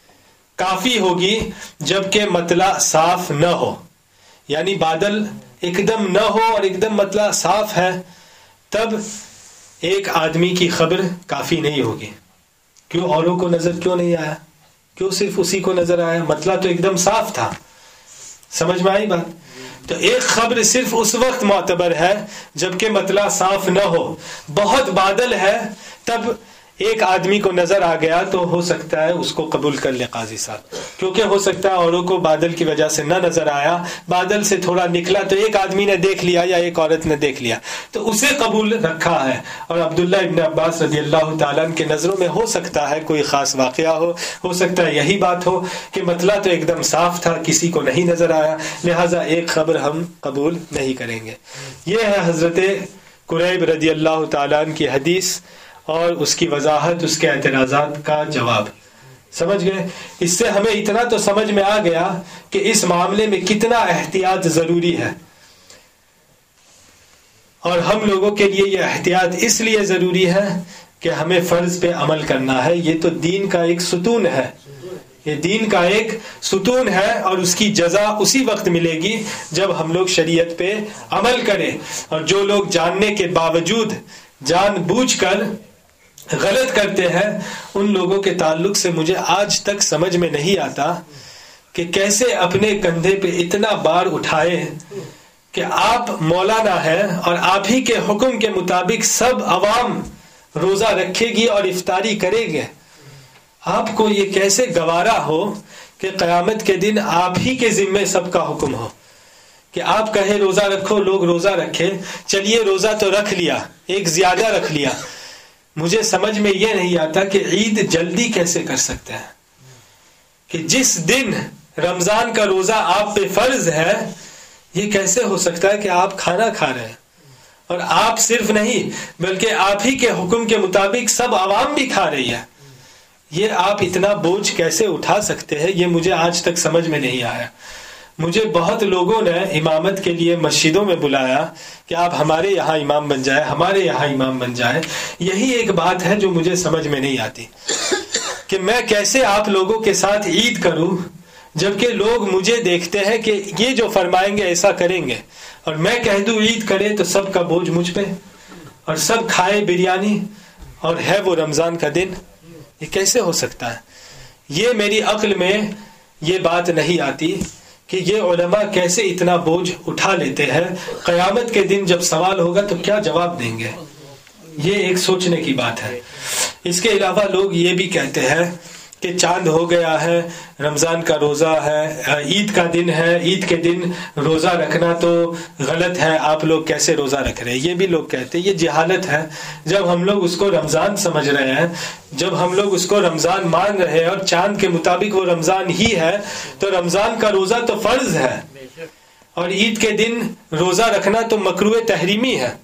کافی ہوگی جبکہ مطلع صاف نہ ہو، یعنی بادل ایک دم نہ ہو اور ایک دم مطلع صاف ہے، تب ایک آدمی کی خبر کافی نہیں ہوگی. کیوں؟ اوروں کو نظر کیوں نہیں آیا؟ کیوں صرف اسی کو نظر آیا؟ مطلع تو ایک دم صاف تھا. سمجھ میں آئی بات؟ تو ایک خبر صرف اس وقت معتبر ہے جبکہ مطلع صاف نہ ہو. بہت بادل ہے، تب ایک آدمی کو نظر آ گیا تو ہو سکتا ہے اس کو قبول کر لے قاضی صاحب، کیونکہ ہو سکتا ہے اوروں کو بادل کی وجہ سے نہ نظر آیا، بادل سے تھوڑا نکلا تو ایک آدمی نے دیکھ لیا یا ایک عورت نے دیکھ لیا تو اسے قبول رکھا ہے. اور عبداللہ ابن عباس رضی اللہ تعالیٰ کے نظروں میں ہو سکتا ہے کوئی خاص واقعہ ہو، ہو سکتا ہے یہی بات ہو کہ مطلع تو ایک دم صاف تھا، کسی کو نہیں نظر آیا، لہٰذا ایک خبر ہم قبول نہیں کریں گے. یہ ہے حضرت قریب رضی اللہ تعالیٰ کی حدیث اور اس کی وضاحت، اس کے اعتراضات کا جواب. سمجھ گئے؟ اس سے ہمیں اتنا تو سمجھ میں آ گیا کہ اس معاملے میں کتنا احتیاط ضروری ہے، اور ہم لوگوں کے لیے یہ احتیاط اس لیے ضروری ہے کہ ہمیں فرض پہ عمل کرنا ہے. یہ تو دین کا ایک ستون ہے، یہ دین کا ایک ستون ہے، اور اس کی جزا اسی وقت ملے گی جب ہم لوگ شریعت پہ عمل کریں. اور جو لوگ جاننے کے باوجود جان بوجھ کر غلط کرتے ہیں، ان لوگوں کے تعلق سے مجھے آج تک سمجھ میں نہیں آتا کہ کیسے اپنے کندھے پہ اتنا بار اٹھائے کہ آپ مولانا ہیں اور آپ ہی کے حکم کے مطابق سب عوام روزہ رکھے گی اور افطاری کرے گے. آپ کو یہ کیسے گوارا ہو کہ قیامت کے دن آپ ہی کے ذمے سب کا حکم ہو کہ آپ کہے روزہ رکھو، لوگ روزہ رکھے، چلیے روزہ تو رکھ لیا، ایک زیادہ رکھ لیا، مجھے سمجھ میں یہ نہیں آتا کہ عید جلدی کیسے کر سکتے ہیں، کہ جس دن رمضان کا روزہ آپ پہ فرض ہے، یہ کیسے ہو سکتا ہے کہ آپ کھانا کھا رہے ہیں، اور آپ صرف نہیں بلکہ آپ ہی کے حکم کے مطابق سب عوام بھی کھا رہی ہے. یہ آپ اتنا بوجھ کیسے اٹھا سکتے ہیں، یہ مجھے آج تک سمجھ میں نہیں آیا. مجھے بہت لوگوں نے امامت کے لیے مسجدوں میں بلایا کہ آپ ہمارے یہاں امام بن جائے، ہمارے یہاں امام بن جائے. یہی ایک بات ہے جو مجھے سمجھ میں نہیں آتی کہ میں کیسے آپ لوگوں کے ساتھ عید کروں جبکہ لوگ مجھے دیکھتے ہیں کہ یہ جو فرمائیں گے ایسا کریں گے، اور میں کہہ دوں عید کرے تو سب کا بوجھ مجھ پہ، اور سب کھائے بریانی، اور ہے وہ رمضان کا دن. یہ کیسے ہو سکتا ہے؟ یہ میری عقل میں یہ بات نہیں آتی کہ یہ علماء کیسے اتنا بوجھ اٹھا لیتے ہیں. قیامت کے دن جب سوال ہوگا تو کیا جواب دیں گے؟ یہ ایک سوچنے کی بات ہے. اس کے علاوہ لوگ یہ بھی کہتے ہیں کہ چاند ہو گیا ہے، رمضان کا روزہ ہے، عید کا دن ہے، عید کے دن روزہ رکھنا تو غلط ہے، آپ لوگ کیسے روزہ رکھ رہے ہیں؟ یہ بھی لوگ کہتے ہیں. یہ جہالت ہے. جب ہم لوگ اس کو رمضان سمجھ رہے ہیں، جب ہم لوگ اس کو رمضان مان رہے ہیں اور چاند کے مطابق وہ رمضان ہی ہے، تو رمضان کا روزہ تو فرض ہے، اور عید کے دن روزہ رکھنا تو مکروہ تحریمی ہے.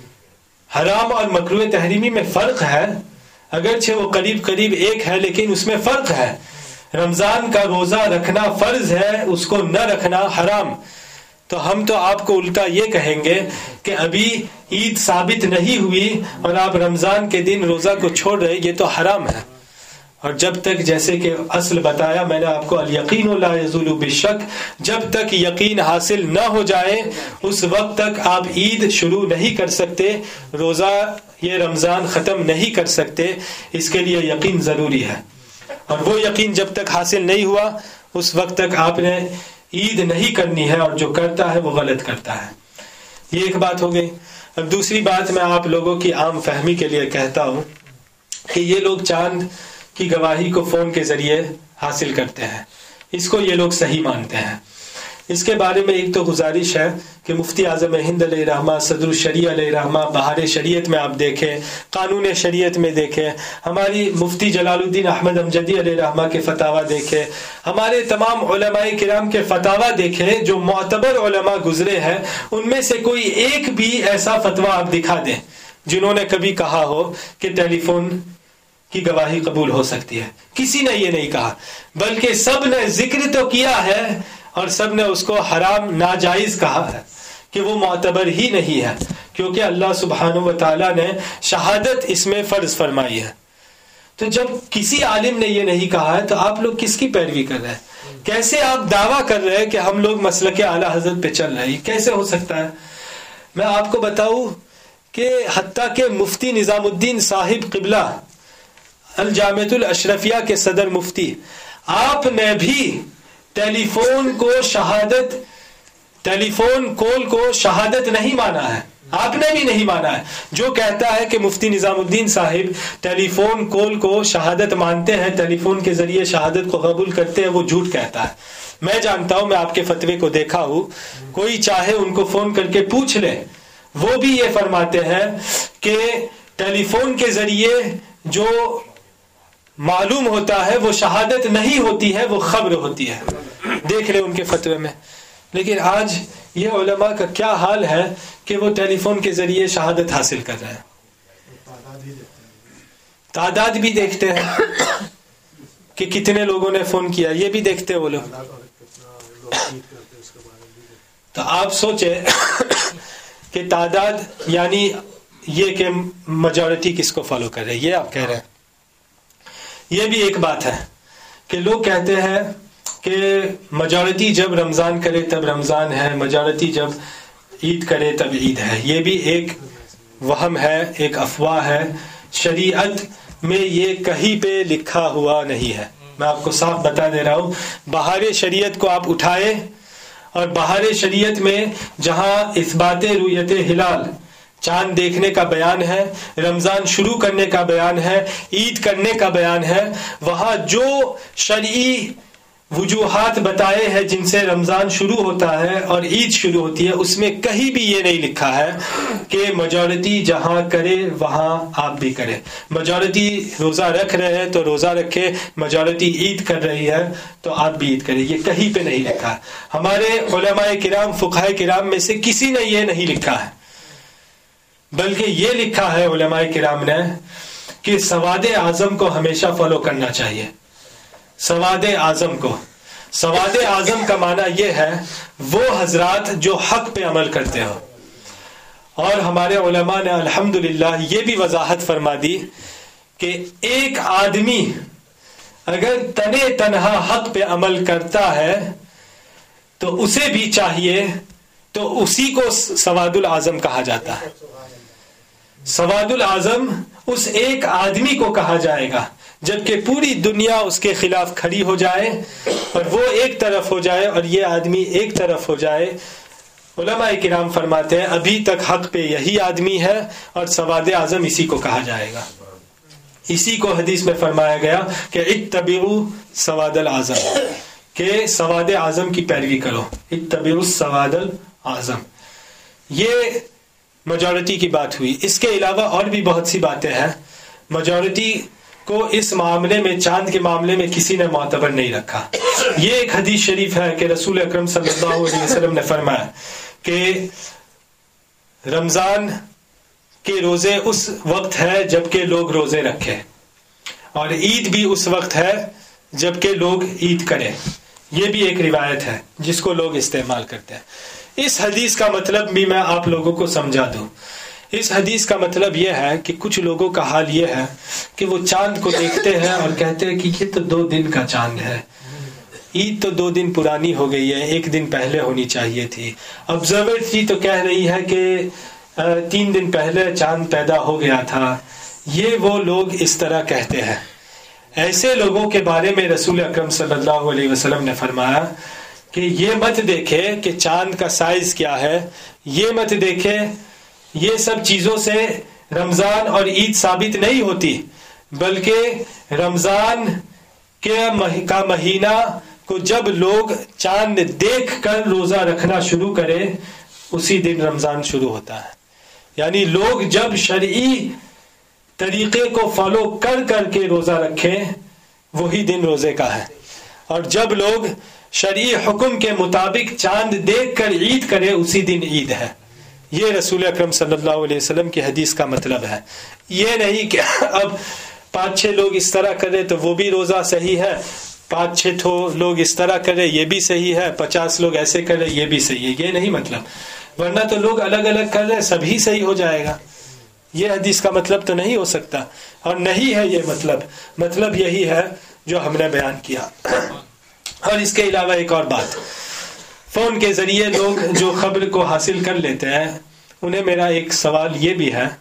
حرام اور مکروہ تحریمی میں فرق ہے، اگرچہ وہ قریب قریب ایک ہے لیکن اس میں فرق ہے. رمضان کا روزہ رکھنا فرض ہے، اس کو نہ رکھنا حرام. تو ہم تو آپ کو الٹا یہ کہیں گے کہ ابھی عید ثابت نہیں ہوئی اور آپ رمضان کے دن روزہ کو چھوڑ رہے، یہ تو حرام ہے. اور جب تک، جیسے کہ اصل بتایا میں نے آپ کو، الیقین لا یزول بالشک، جب تک یقین حاصل نہ ہو جائے اس وقت تک آپ عید شروع نہیں کر سکتے، روزہ یہ رمضان ختم نہیں کر سکتے. اس کے لیے یقین ضروری ہے، اور وہ یقین جب تک حاصل نہیں ہوا اس وقت تک آپ نے عید نہیں کرنی ہے، اور جو کرتا ہے وہ غلط کرتا ہے. یہ ایک بات ہو گئی. اب دوسری بات میں آپ لوگوں کی عام فہمی کے لیے کہتا ہوں کہ یہ لوگ چاند کی گواہی کو فون کے ذریعے حاصل کرتے ہیں، اس کو یہ لوگ صحیح مانتے ہیں. اس کے بارے میں ایک تو گزارش ہے کہ مفتی اعظم ہند علیہ رحمہ، صدر الشریعہ علیہ رحمہ، بہار شریعت میں آپ دیکھیں، قانون شریعت میں دیکھیں، ہماری مفتی جلال الدین احمد امجدی علیہ رحمہ کے فتاوی دیکھیں، ہمارے تمام علماء کرام کے فتاوی دیکھیں جو معتبر علماء گزرے ہیں، ان میں سے کوئی ایک بھی ایسا فتویٰ آپ دکھا دیں جنہوں نے کبھی کہا ہو کہ ٹیلی فون کی گواہی قبول ہو سکتی ہے. کسی نے یہ نہیں کہا، بلکہ سب نے ذکر تو کیا ہے اور سب نے اس کو حرام، ناجائز کہا ہے کہ وہ معتبر ہی نہیں ہے، کیونکہ اللہ سبحانہ و تعالیٰ نے شہادت اس میں فرض فرمائی ہے. تو جب کسی عالم نے یہ نہیں کہا ہے تو آپ لوگ کس کی پیروی کر رہے ہیں؟ کیسے آپ دعویٰ کر رہے ہیں کہ ہم لوگ مسلک اعلیٰ حضرت پہ چل رہے ہیں؟ یہ کیسے ہو سکتا ہے؟ میں آپ کو بتاؤں کہ حتیٰ کہ مفتی نظام الدین صاحب قبلہ الجامعۃ الاشرفیہ کے صدر مفتی، آپ نے بھی ٹیلی فون کو شہادت، ٹیلی فون کال کو شہادت نہیں مانا ہے. آپ نے بھی نہیں مانا ہے. جو کہتا ہے کہ مفتی نظام الدین صاحب ٹیلی فون کال کو شہادت مانتے ہیں، ٹیلی فون کے ذریعے شہادت کو قبول کرتے ہیں، وہ جھوٹ کہتا ہے. میں جانتا ہوں، میں آپ کے فتوے کو دیکھا ہوں، کوئی چاہے ان کو فون کر کے پوچھ لے، وہ بھی یہ فرماتے ہیں کہ ٹیلی فون کے ذریعے جو معلوم ہوتا ہے وہ شہادت نہیں ہوتی ہے، وہ خبر ہوتی ہے. دیکھ لیں ان کے فتوے میں. لیکن آج یہ علماء کا کیا حال ہے کہ وہ ٹیلی فون کے ذریعے شہادت حاصل کر رہے ہیں. تعداد بھی دیکھتے ہیں کہ کتنے لوگوں نے فون کیا، یہ بھی دیکھتے وہ لوگ. تو آپ سوچیں کہ تعداد یعنی یہ کہ میجورٹی کس کو فالو کر رہے ہیں، یہ آپ کہہ رہے ہیں. یہ بھی ایک بات ہے کہ لوگ کہتے ہیں کہ میجورٹی جب رمضان کرے تب رمضان ہے، میجورٹی جب عید کرے تب عید ہے. یہ بھی ایک وہم ہے، ایک افواہ ہے. شریعت میں یہ کہیں پہ لکھا ہوا نہیں ہے. میں آپ کو صاف بتا دے رہا ہوں. بہار شریعت کو آپ اٹھائے، اور بہار شریعت میں جہاں اثبات رؤیت ہلال، چاند دیکھنے کا بیان ہے، رمضان شروع کرنے کا بیان ہے، عید کرنے کا بیان ہے، وہاں جو شرعی وجوہات بتائے ہیں جن سے رمضان شروع ہوتا ہے اور عید شروع ہوتی ہے، اس میں کہیں بھی یہ نہیں لکھا ہے کہ میجورٹی جہاں کرے وہاں آپ بھی کریں. میجورٹی روزہ رکھ رہے ہیں تو روزہ رکھے، میجورٹی عید کر رہی ہے تو آپ بھی عید کریں. یہ کہیں پہ نہیں لکھا. ہمارے علماء کرام، فقہاء کرام میں سے کسی نے یہ نہیں لکھا ہے، بلکہ یہ لکھا ہے علماء کرام نے کہ سواد اعظم کو ہمیشہ فالو کرنا چاہیے. سواد اعظم کو، سواد اعظم کا معنی یہ ہے وہ حضرات جو حق پہ عمل کرتے ہو. اور ہمارے علماء نے الحمدللہ یہ بھی وضاحت فرما دی کہ ایک آدمی اگر تنے تنہا حق پہ عمل کرتا ہے تو اسے بھی چاہیے، تو اسی کو سواد الاعظم کہا جاتا ہے. سواد الاعظم اس ایک آدمی کو کہا جائے گا، جبکہ پوری دنیا اس کے خلاف کھڑی ہو جائے اور وہ ایک طرف ہو جائے اور یہ آدمی ایک طرف ہو جائے. علماء کرام فرماتے ہیں ابھی تک حق پہ یہی آدمی ہے اور سواد اعظم اسی کو کہا جائے گا. اسی کو حدیث میں فرمایا گیا کہ اتبعوا سواد الاعظم، کہ سواد اعظم کی پیروی کرو. اتبعوا سواد الاعظم، یہ میجورٹی کی بات ہوئی. اس کے علاوہ اور بھی بہت سی باتیں ہیں. میجورٹی کو اس معاملے میں، چاند کے معاملے میں کسی نے معتبر نہیں رکھا. یہ ایک حدیث شریف ہے کہ رسول اکرم صلی اللہ علیہ وسلم نے فرمایا کہ رمضان کے روزے اس وقت ہے جبکہ لوگ روزے رکھے، اور عید بھی اس وقت ہے جبکہ لوگ عید کریں. یہ بھی ایک روایت ہے جس کو لوگ استعمال کرتے ہیں. اس حدیث کا مطلب بھی میں آپ لوگوں کو سمجھا دوں. اس حدیث کا مطلب یہ ہے کہ کچھ لوگوں کا حال یہ ہے کہ وہ چاند کو دیکھتے ہیں اور کہتے ہیں کہ یہ تو دو دن کا چاند ہے، عید تو دو دن پرانی ہو گئی ہے، ایک دن پہلے ہونی چاہیے تھی. آبزرویٹری تو کہہ رہی ہے کہ تین دن پہلے چاند پیدا ہو گیا تھا. یہ وہ لوگ اس طرح کہتے ہیں. ایسے لوگوں کے بارے میں رسول اکرم صلی اللہ علیہ وسلم نے فرمایا کہ یہ مت دیکھے کہ چاند کا سائز کیا ہے، یہ مت دیکھے، یہ سب چیزوں سے رمضان اور عید ثابت نہیں ہوتی، بلکہ رمضان کے کا مہینہ کو جب لوگ چاند دیکھ کر روزہ رکھنا شروع کرے اسی دن رمضان شروع ہوتا ہے. یعنی لوگ جب شرعی طریقے کو فالو کر کر کے روزہ رکھیں وہی دن روزے کا ہے، اور جب لوگ شرعی حکم کے مطابق چاند دیکھ کر عید کرے اسی دن عید ہے. یہ رسول اکرم صلی اللہ علیہ وسلم کی حدیث کا مطلب ہے. یہ نہیں کہ اب پانچ چھ لوگ اس طرح کرے تو وہ بھی روزہ صحیح ہے، پانچ چھ تو لوگ اس طرح کرے یہ بھی صحیح ہے، پچاس لوگ ایسے کرے یہ بھی صحیح ہے. یہ نہیں مطلب، ورنہ تو لوگ الگ الگ کر رہے سبھی صحیح ہو جائے گا. یہ حدیث کا مطلب تو نہیں ہو سکتا، اور نہیں ہے یہ مطلب. مطلب یہی ہے جو ہم نے بیان کیا. اور اس کے علاوہ ایک اور بات، فون کے ذریعے لوگ جو خبر کو حاصل کر لیتے ہیں انہیں میرا ایک سوال یہ بھی ہے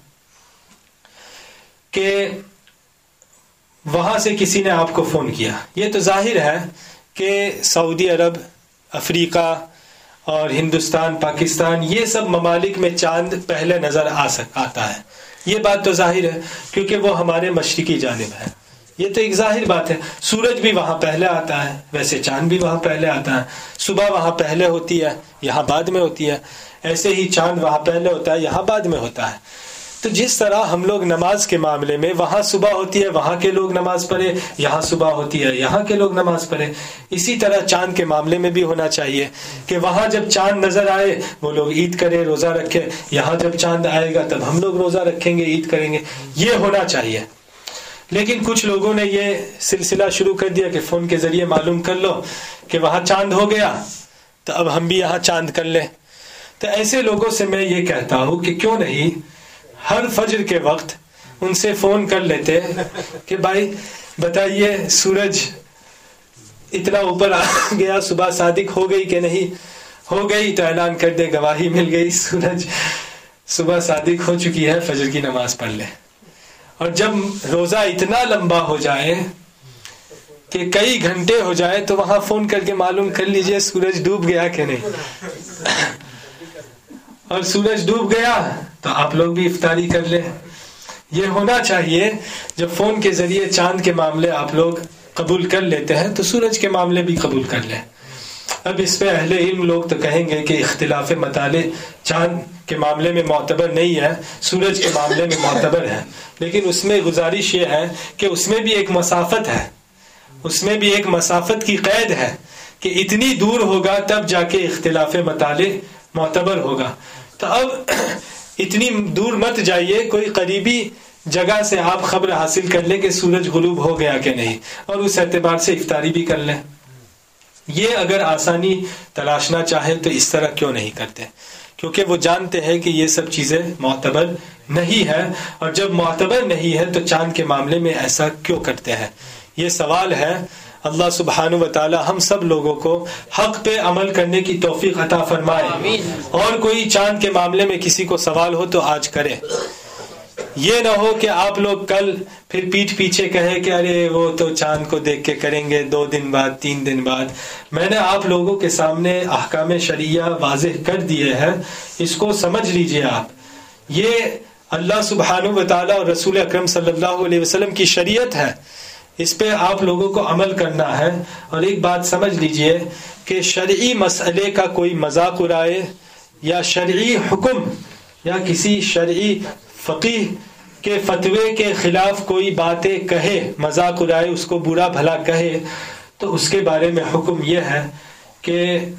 کہ وہاں سے کسی نے آپ کو فون کیا. یہ تو ظاہر ہے کہ سعودی عرب، افریقہ اور ہندوستان، پاکستان، یہ سب ممالک میں چاند پہلے نظر آ سک آتا ہے. یہ بات تو ظاہر ہے کیونکہ وہ ہمارے مشرقی جانب ہے. یہ تو ایک ظاہر بات ہے. سورج بھی وہاں پہلے آتا ہے، ویسے چاند بھی وہاں پہلے آتا ہے. صبح وہاں پہلے ہوتی ہے، یہاں بعد میں ہوتی ہے. ایسے ہی چاند وہاں پہلے ہوتا ہے، یہاں بعد میں ہوتا ہے. تو جس طرح ہم لوگ نماز کے معاملے میں وہاں صبح ہوتی ہے وہاں کے لوگ نماز پڑھے، یہاں صبح ہوتی ہے یہاں کے لوگ نماز پڑھے، اسی طرح چاند کے معاملے میں بھی ہونا چاہیے کہ وہاں جب چاند نظر آئے وہ لوگ عید کرے، روزہ رکھے. یہاں جب چاند آئے گا تب ہم لوگ روزہ رکھیں گے، عید کریں گے. یہ ہونا چاہیے. لیکن کچھ لوگوں نے یہ سلسلہ شروع کر دیا کہ فون کے ذریعے معلوم کر لو کہ وہاں چاند ہو گیا تو اب ہم بھی یہاں چاند کر لیں. تو ایسے لوگوں سے میں یہ کہتا ہوں کہ کیوں نہیں ہر فجر کے وقت ان سے فون کر لیتے کہ بھائی بتائیے سورج اتنا اوپر آ گیا، صبح صادق ہو گئی کہ نہیں ہو گئی، تو اعلان کر دے گواہی مل گئی، سورج صبح صادق ہو چکی ہے، فجر کی نماز پڑھ لے. اور جب روزہ اتنا لمبا ہو جائے کہ کئی گھنٹے ہو جائے تو وہاں فون کر کے معلوم کر لیجئے سورج ڈوب گیا کہ نہیں. اور سورج ڈوب گیا تو آپ لوگ بھی افطاری کر لیں. یہ ہونا چاہیے. جب فون کے ذریعے چاند کے معاملے آپ لوگ قبول کر لیتے ہیں تو سورج کے معاملے بھی قبول کر لیں. اب اس پہ اہل علم لوگ تو کہیں گے کہ اختلاف مطالع چاند کے معاملے میں معتبر نہیں ہے، سورج کے معاملے میں معتبر ہے، لیکن اس میں گزارش یہ ہے کہ اس میں بھی ایک مسافت ہے، اس میں بھی ایک مسافت کی قید ہے کہ اتنی دور ہوگا تب جا کے اختلاف مطالع معتبر ہوگا. تو اب اتنی دور مت جائیے، کوئی قریبی جگہ سے آپ خبر حاصل کر لیں کہ سورج غروب ہو گیا کہ نہیں، اور اس اعتبار سے افطاری بھی کر لیں. یہ اگر آسانی تلاشنا چاہے تو اس طرح کیوں نہیں کرتے، کیونکہ وہ جانتے ہیں کہ یہ سب چیزیں معتبر نہیں ہے، اور جب معتبر نہیں ہے تو چاند کے معاملے میں ایسا کیوں کرتے ہیں. یہ سوال ہے. اللہ سبحانہ و تعالی ہم سب لوگوں کو حق پہ عمل کرنے کی توفیق عطا فرمائے، اور کوئی چاند کے معاملے میں کسی کو سوال ہو تو آج کرے. یہ نہ ہو کہ آپ لوگ کل پھر پیٹھ پیچھے کہے کہ ارے وہ تو چاند کو دیکھ کے کریں گے دو دن بعد تین دن بعد. میں نے آپ لوگوں کے سامنے احکام شریعہ واضح کر دیے ہیں، اس کو سمجھ لیجئے. آپ یہ اللہ سبحانہ و تعالی اور رسول اکرم صلی اللہ علیہ وسلم کی شریعت ہے، اس پہ آپ لوگوں کو عمل کرنا ہے. اور ایک بات سمجھ لیجئے کہ شرعی مسئلے کا کوئی مذاق اڑائے یا شرعی حکم یا کسی شرعی فقیہ کے فتوے کے خلاف کوئی باتیں کہے، مذاق اڑائے، اس کو برا بھلا کہے، تو اس کے بارے میں حکم یہ ہے کہ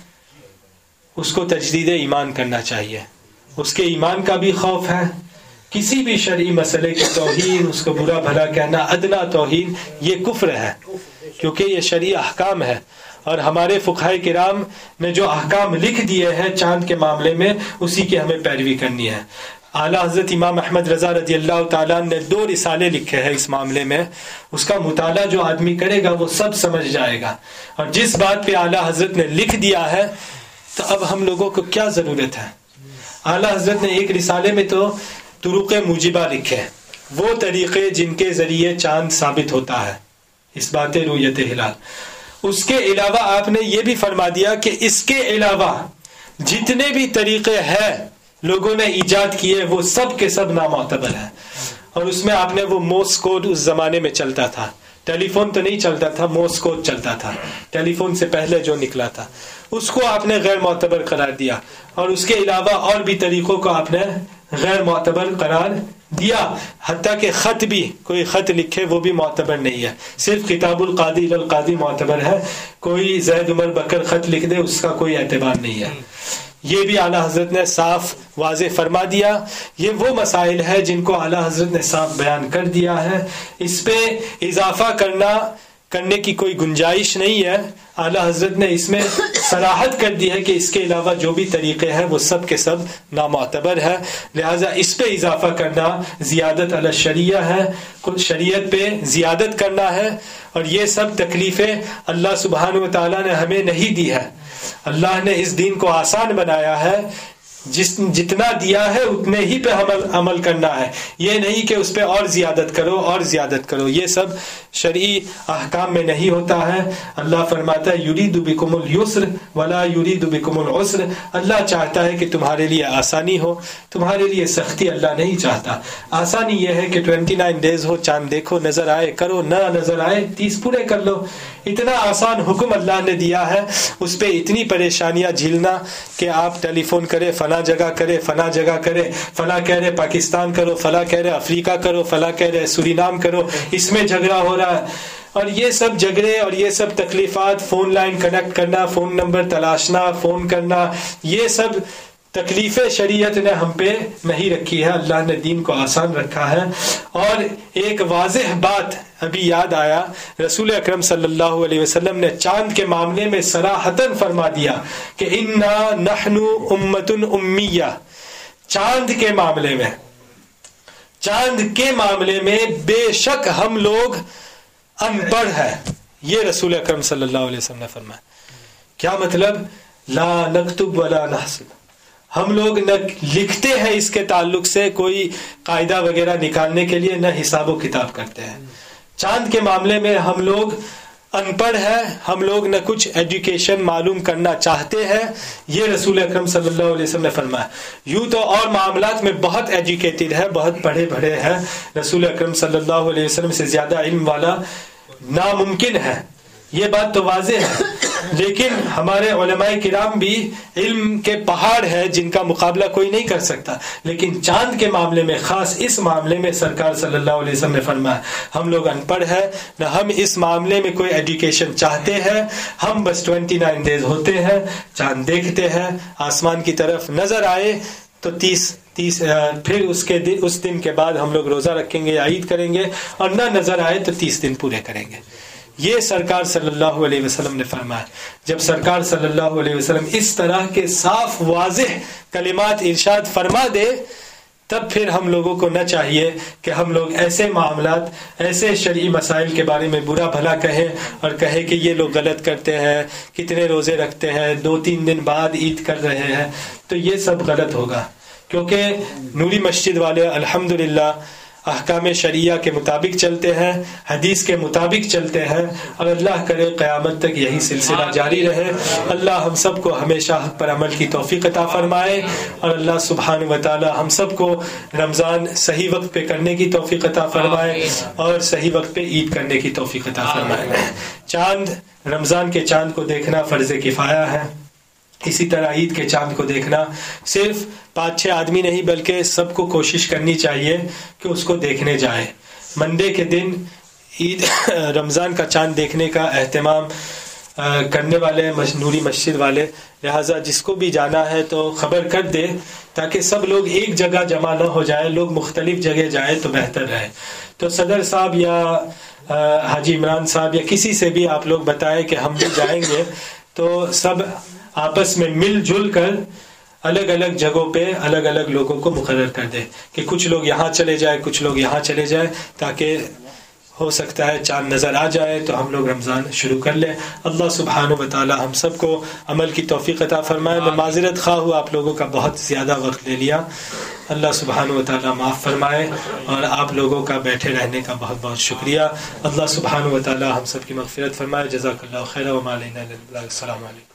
اس کو تجدید ایمان کرنا چاہیے. اس کے ایمان کا بھی خوف ہے. کسی بھی شرعی مسئلے کی توہین، اس کو برا بھلا کہنا، ادنا توہین، یہ کفر ہے، کیونکہ یہ شرعی احکام ہے. اور ہمارے فقہائے کرام نے جو احکام لکھ دیے ہیں چاند کے معاملے میں، اسی کی ہمیں پیروی کرنی ہے. اعلیٰ حضرت امام احمد رضا رضی اللہ تعالیٰ نے دو رسالے لکھے ہیں اس معاملے میں. اس کا مطالعہ جو آدمی کرے گا وہ سب سمجھ جائے گا. اور جس بات پہ اعلیٰ حضرت نے لکھ دیا ہے تو اب ہم لوگوں کو کیا ضرورت ہے. اعلیٰ حضرت نے ایک رسالے میں تو طرق موجبہ لکھے، وہ طریقے جن کے ذریعے چاند ثابت ہوتا ہے، اس بات رؤیت ہلال. اس کے علاوہ آپ نے یہ بھی فرما دیا کہ اس کے علاوہ جتنے بھی طریقے ہیں لوگوں نے ایجاد کیے وہ سب کے سب نامعتبر ہیں. اور اس میں آپ نے وہ موس کوڈ اس زمانے میں چلتا تھا، ٹیلی فون تو نہیں چلتا تھا، موس کوڈ چلتا تھا، ٹیلی فون سے پہلے جو نکلا تھا، اس کو آپ نے غیر معتبر قرار دیا. اور اس کے علاوہ اور بھی طریقوں کو آپ نے غیر معتبر قرار دیا. حتیٰ کہ خط بھی، کوئی خط لکھے وہ بھی معتبر نہیں ہے، صرف کتاب القاضی القاضی معتبر ہے. کوئی زید عمر بکر خط لکھ دے اس کا کوئی اعتبار نہیں ہے. یہ بھی اعلیٰ حضرت نے صاف واضح فرما دیا. یہ وہ مسائل ہے جن کو اعلیٰ حضرت نے صاف بیان کر دیا ہے، اس پہ اضافہ کرنا کرنے کی کوئی گنجائش نہیں ہے. اعلیٰ حضرت نے اس میں صراحت کر دی ہے کہ اس کے علاوہ جو بھی طریقے ہیں وہ سب کے سب نامعتبر ہے، لہٰذا اس پہ اضافہ کرنا زیادت علی الشریعہ ہے، شریعت پہ زیادت کرنا ہے. اور یہ سب تکلیفیں اللہ سبحانہ و تعالیٰ نے ہمیں نہیں دی ہے. اللہ نے اس دین کو آسان بنایا ہے، جس جتنا دیا ہے اتنے ہی پہ عمل عمل کرنا ہے. یہ نہیں کہ اس پہ اور زیادت کرو اور زیادت کرو، یہ سب شرعی احکام میں نہیں ہوتا ہے. اللہ فرماتا ہے یرید بکم الیسر ولا یرید بکم العسر. اللہ چاہتا ہے کہ تمہارے لیے آسانی ہو، تمہارے لیے سختی اللہ نہیں چاہتا. آسانی یہ ہے کہ ٹوینٹی نائن ڈیز ہو، چاند دیکھو، نظر آئے کرو، نہ نظر آئے تیس پورے کر لو. اتنا آسان حکم اللہ نے دیا ہے، اس پہ اتنی پریشانیاں جھیلنا کہ آپ ٹیلی فون کرے فلاں جگہ کرے فلاں جگہ کرے، فلاں کہہ رہے پاکستان کرو، فلاں کہہ رہے افریقہ کرو، فلاں کہہ رہے سورینام کرو، اس میں جھگڑا ہو رہا ہے. اور یہ سب جھگڑے اور یہ سب تکلیفات، فون لائن کنیکٹ کرنا، فون نمبر تلاشنا، فون کرنا، یہ سب تکلیفیں شریعت نے ہم پہ نہیں رکھی ہے. اللہ نے دین کو آسان رکھا ہے. اور ایک واضح بات ابھی یاد آیا، رسول اکرم صلی اللہ علیہ وسلم نے چاند کے معاملے میں صراحتاً فرما دیا کہ انا نحن امۃ امیہ. چاند کے معاملے میں چاند کے معاملے میں بے شک ہم لوگ ان پڑھ ہیں، یہ رسول اکرم صلی اللہ علیہ وسلم نے فرمایا. کیا مطلب؟ لا نکتب ولا نحسب، ہم لوگ نہ لکھتے ہیں اس کے تعلق سے کوئی قاعدہ وغیرہ نکالنے کے لیے، نہ حساب و کتاب کرتے ہیں. چاند کے معاملے میں ہم لوگ ان پڑھ ہیں، ہم لوگ نہ کچھ ایجوکیشن معلوم کرنا چاہتے ہیں، یہ رسول اکرم صلی اللہ علیہ وسلم نے فرمایا. یوں تو اور معاملات میں بہت ایجوکیٹڈ ہے، بہت پڑھے پڑھے ہیں، رسول اکرم صلی اللہ علیہ وسلم سے زیادہ علم والا ناممکن ہے، یہ بات تو واضح ہے، لیکن ہمارے علماء کرام بھی علم کے پہاڑ ہے جن کا مقابلہ کوئی نہیں کر سکتا، لیکن چاند کے معاملے میں، خاص اس معاملے میں سرکار صلی اللہ علیہ وسلم نے فرمایا ہم لوگ ان پڑھ ہیں نہ ہم اس معاملے میں کوئی ایڈوکیشن چاہتے ہیں، ہم بس ٹوینٹی نائن ڈیز ہوتے ہیں، چاند دیکھتے ہیں، آسمان کی طرف نظر آئے تو تیس تیس پھر اس کے دن اس دن کے بعد ہم لوگ روزہ رکھیں گے یا عید کریں گے، اور نہ نظر آئے تو تیس دن پورے کریں گے۔ یہ سرکار صلی اللہ علیہ وسلم نے فرمایا۔ جب سرکار صلی اللہ علیہ وسلم اس طرح کے صاف واضح کلمات ارشاد فرما دے، تب پھر ہم لوگوں کو نہ چاہیے کہ ہم لوگ ایسے معاملات، ایسے شرعی مسائل کے بارے میں برا بھلا کہیں اور کہیں کہ یہ لوگ غلط کرتے ہیں، کتنے روزے رکھتے ہیں، دو تین دن بعد عید کر رہے ہیں، تو یہ سب غلط ہوگا، کیونکہ نوری مسجد والے الحمدللہ احکام شریعہ کے مطابق چلتے ہیں، حدیث کے مطابق چلتے ہیں، اور اللہ کرے قیامت تک یہی سلسلہ جاری رہے۔ اللہ ہم سب کو ہمیشہ حق پر عمل کی توفیق عطا فرمائے، اور اللہ سبحانہ و تعالی ہم سب کو رمضان صحیح وقت پہ کرنے کی توفیق عطا فرمائے، اور صحیح وقت پہ عید کرنے کی توفیق عطا فرمائے۔ چاند، رمضان کے چاند کو دیکھنا فرض کفایہ ہے، اسی طرح عید کے چاند کو دیکھنا صرف پانچ چھ آدمی نہیں بلکہ سب کو کوشش کرنی چاہیے کہ اس کو دیکھنے جائے۔ منڈے کے دن عید رمضان کا چاند دیکھنے کا اہتمام کرنے والے نوری مسجد والے، لہٰذا جس کو بھی جانا ہے تو خبر کر دے تاکہ سب لوگ ایک جگہ جمع نہ ہو جائے، لوگ مختلف جگہ جائے تو بہتر رہے۔ تو صدر صاحب یا حاجی عمران صاحب یا کسی سے بھی آپ لوگ بتائیں کہ ہم بھی جائیں گے، تو سب آپس میں مل جل کر الگ الگ جگہوں پہ الگ الگ لوگوں کو مقرر کر دے کہ کچھ لوگ یہاں چلے جائے، کچھ لوگ یہاں چلے جائے، تاکہ ہو سکتا ہے چاند نظر آ جائے تو ہم لوگ رمضان شروع کر لیں۔ اللہ سبحانہ و تعالی ہم سب کو عمل کی توفیق عطا فرمائے۔ میں معذرت خواہ ہوں، آپ لوگوں کا بہت زیادہ وقت لے لیا، اللہ سبحانہ و تعالی معاف فرمائے، اور آپ لوگوں کا بیٹھے رہنے کا بہت بہت شکریہ۔ اللہ سبحانہ و تعالی ہم سب کی مغفرت فرمائے۔ جزاک اللہ خیر، وما علینا الا البلاغ۔ السلام علیکم۔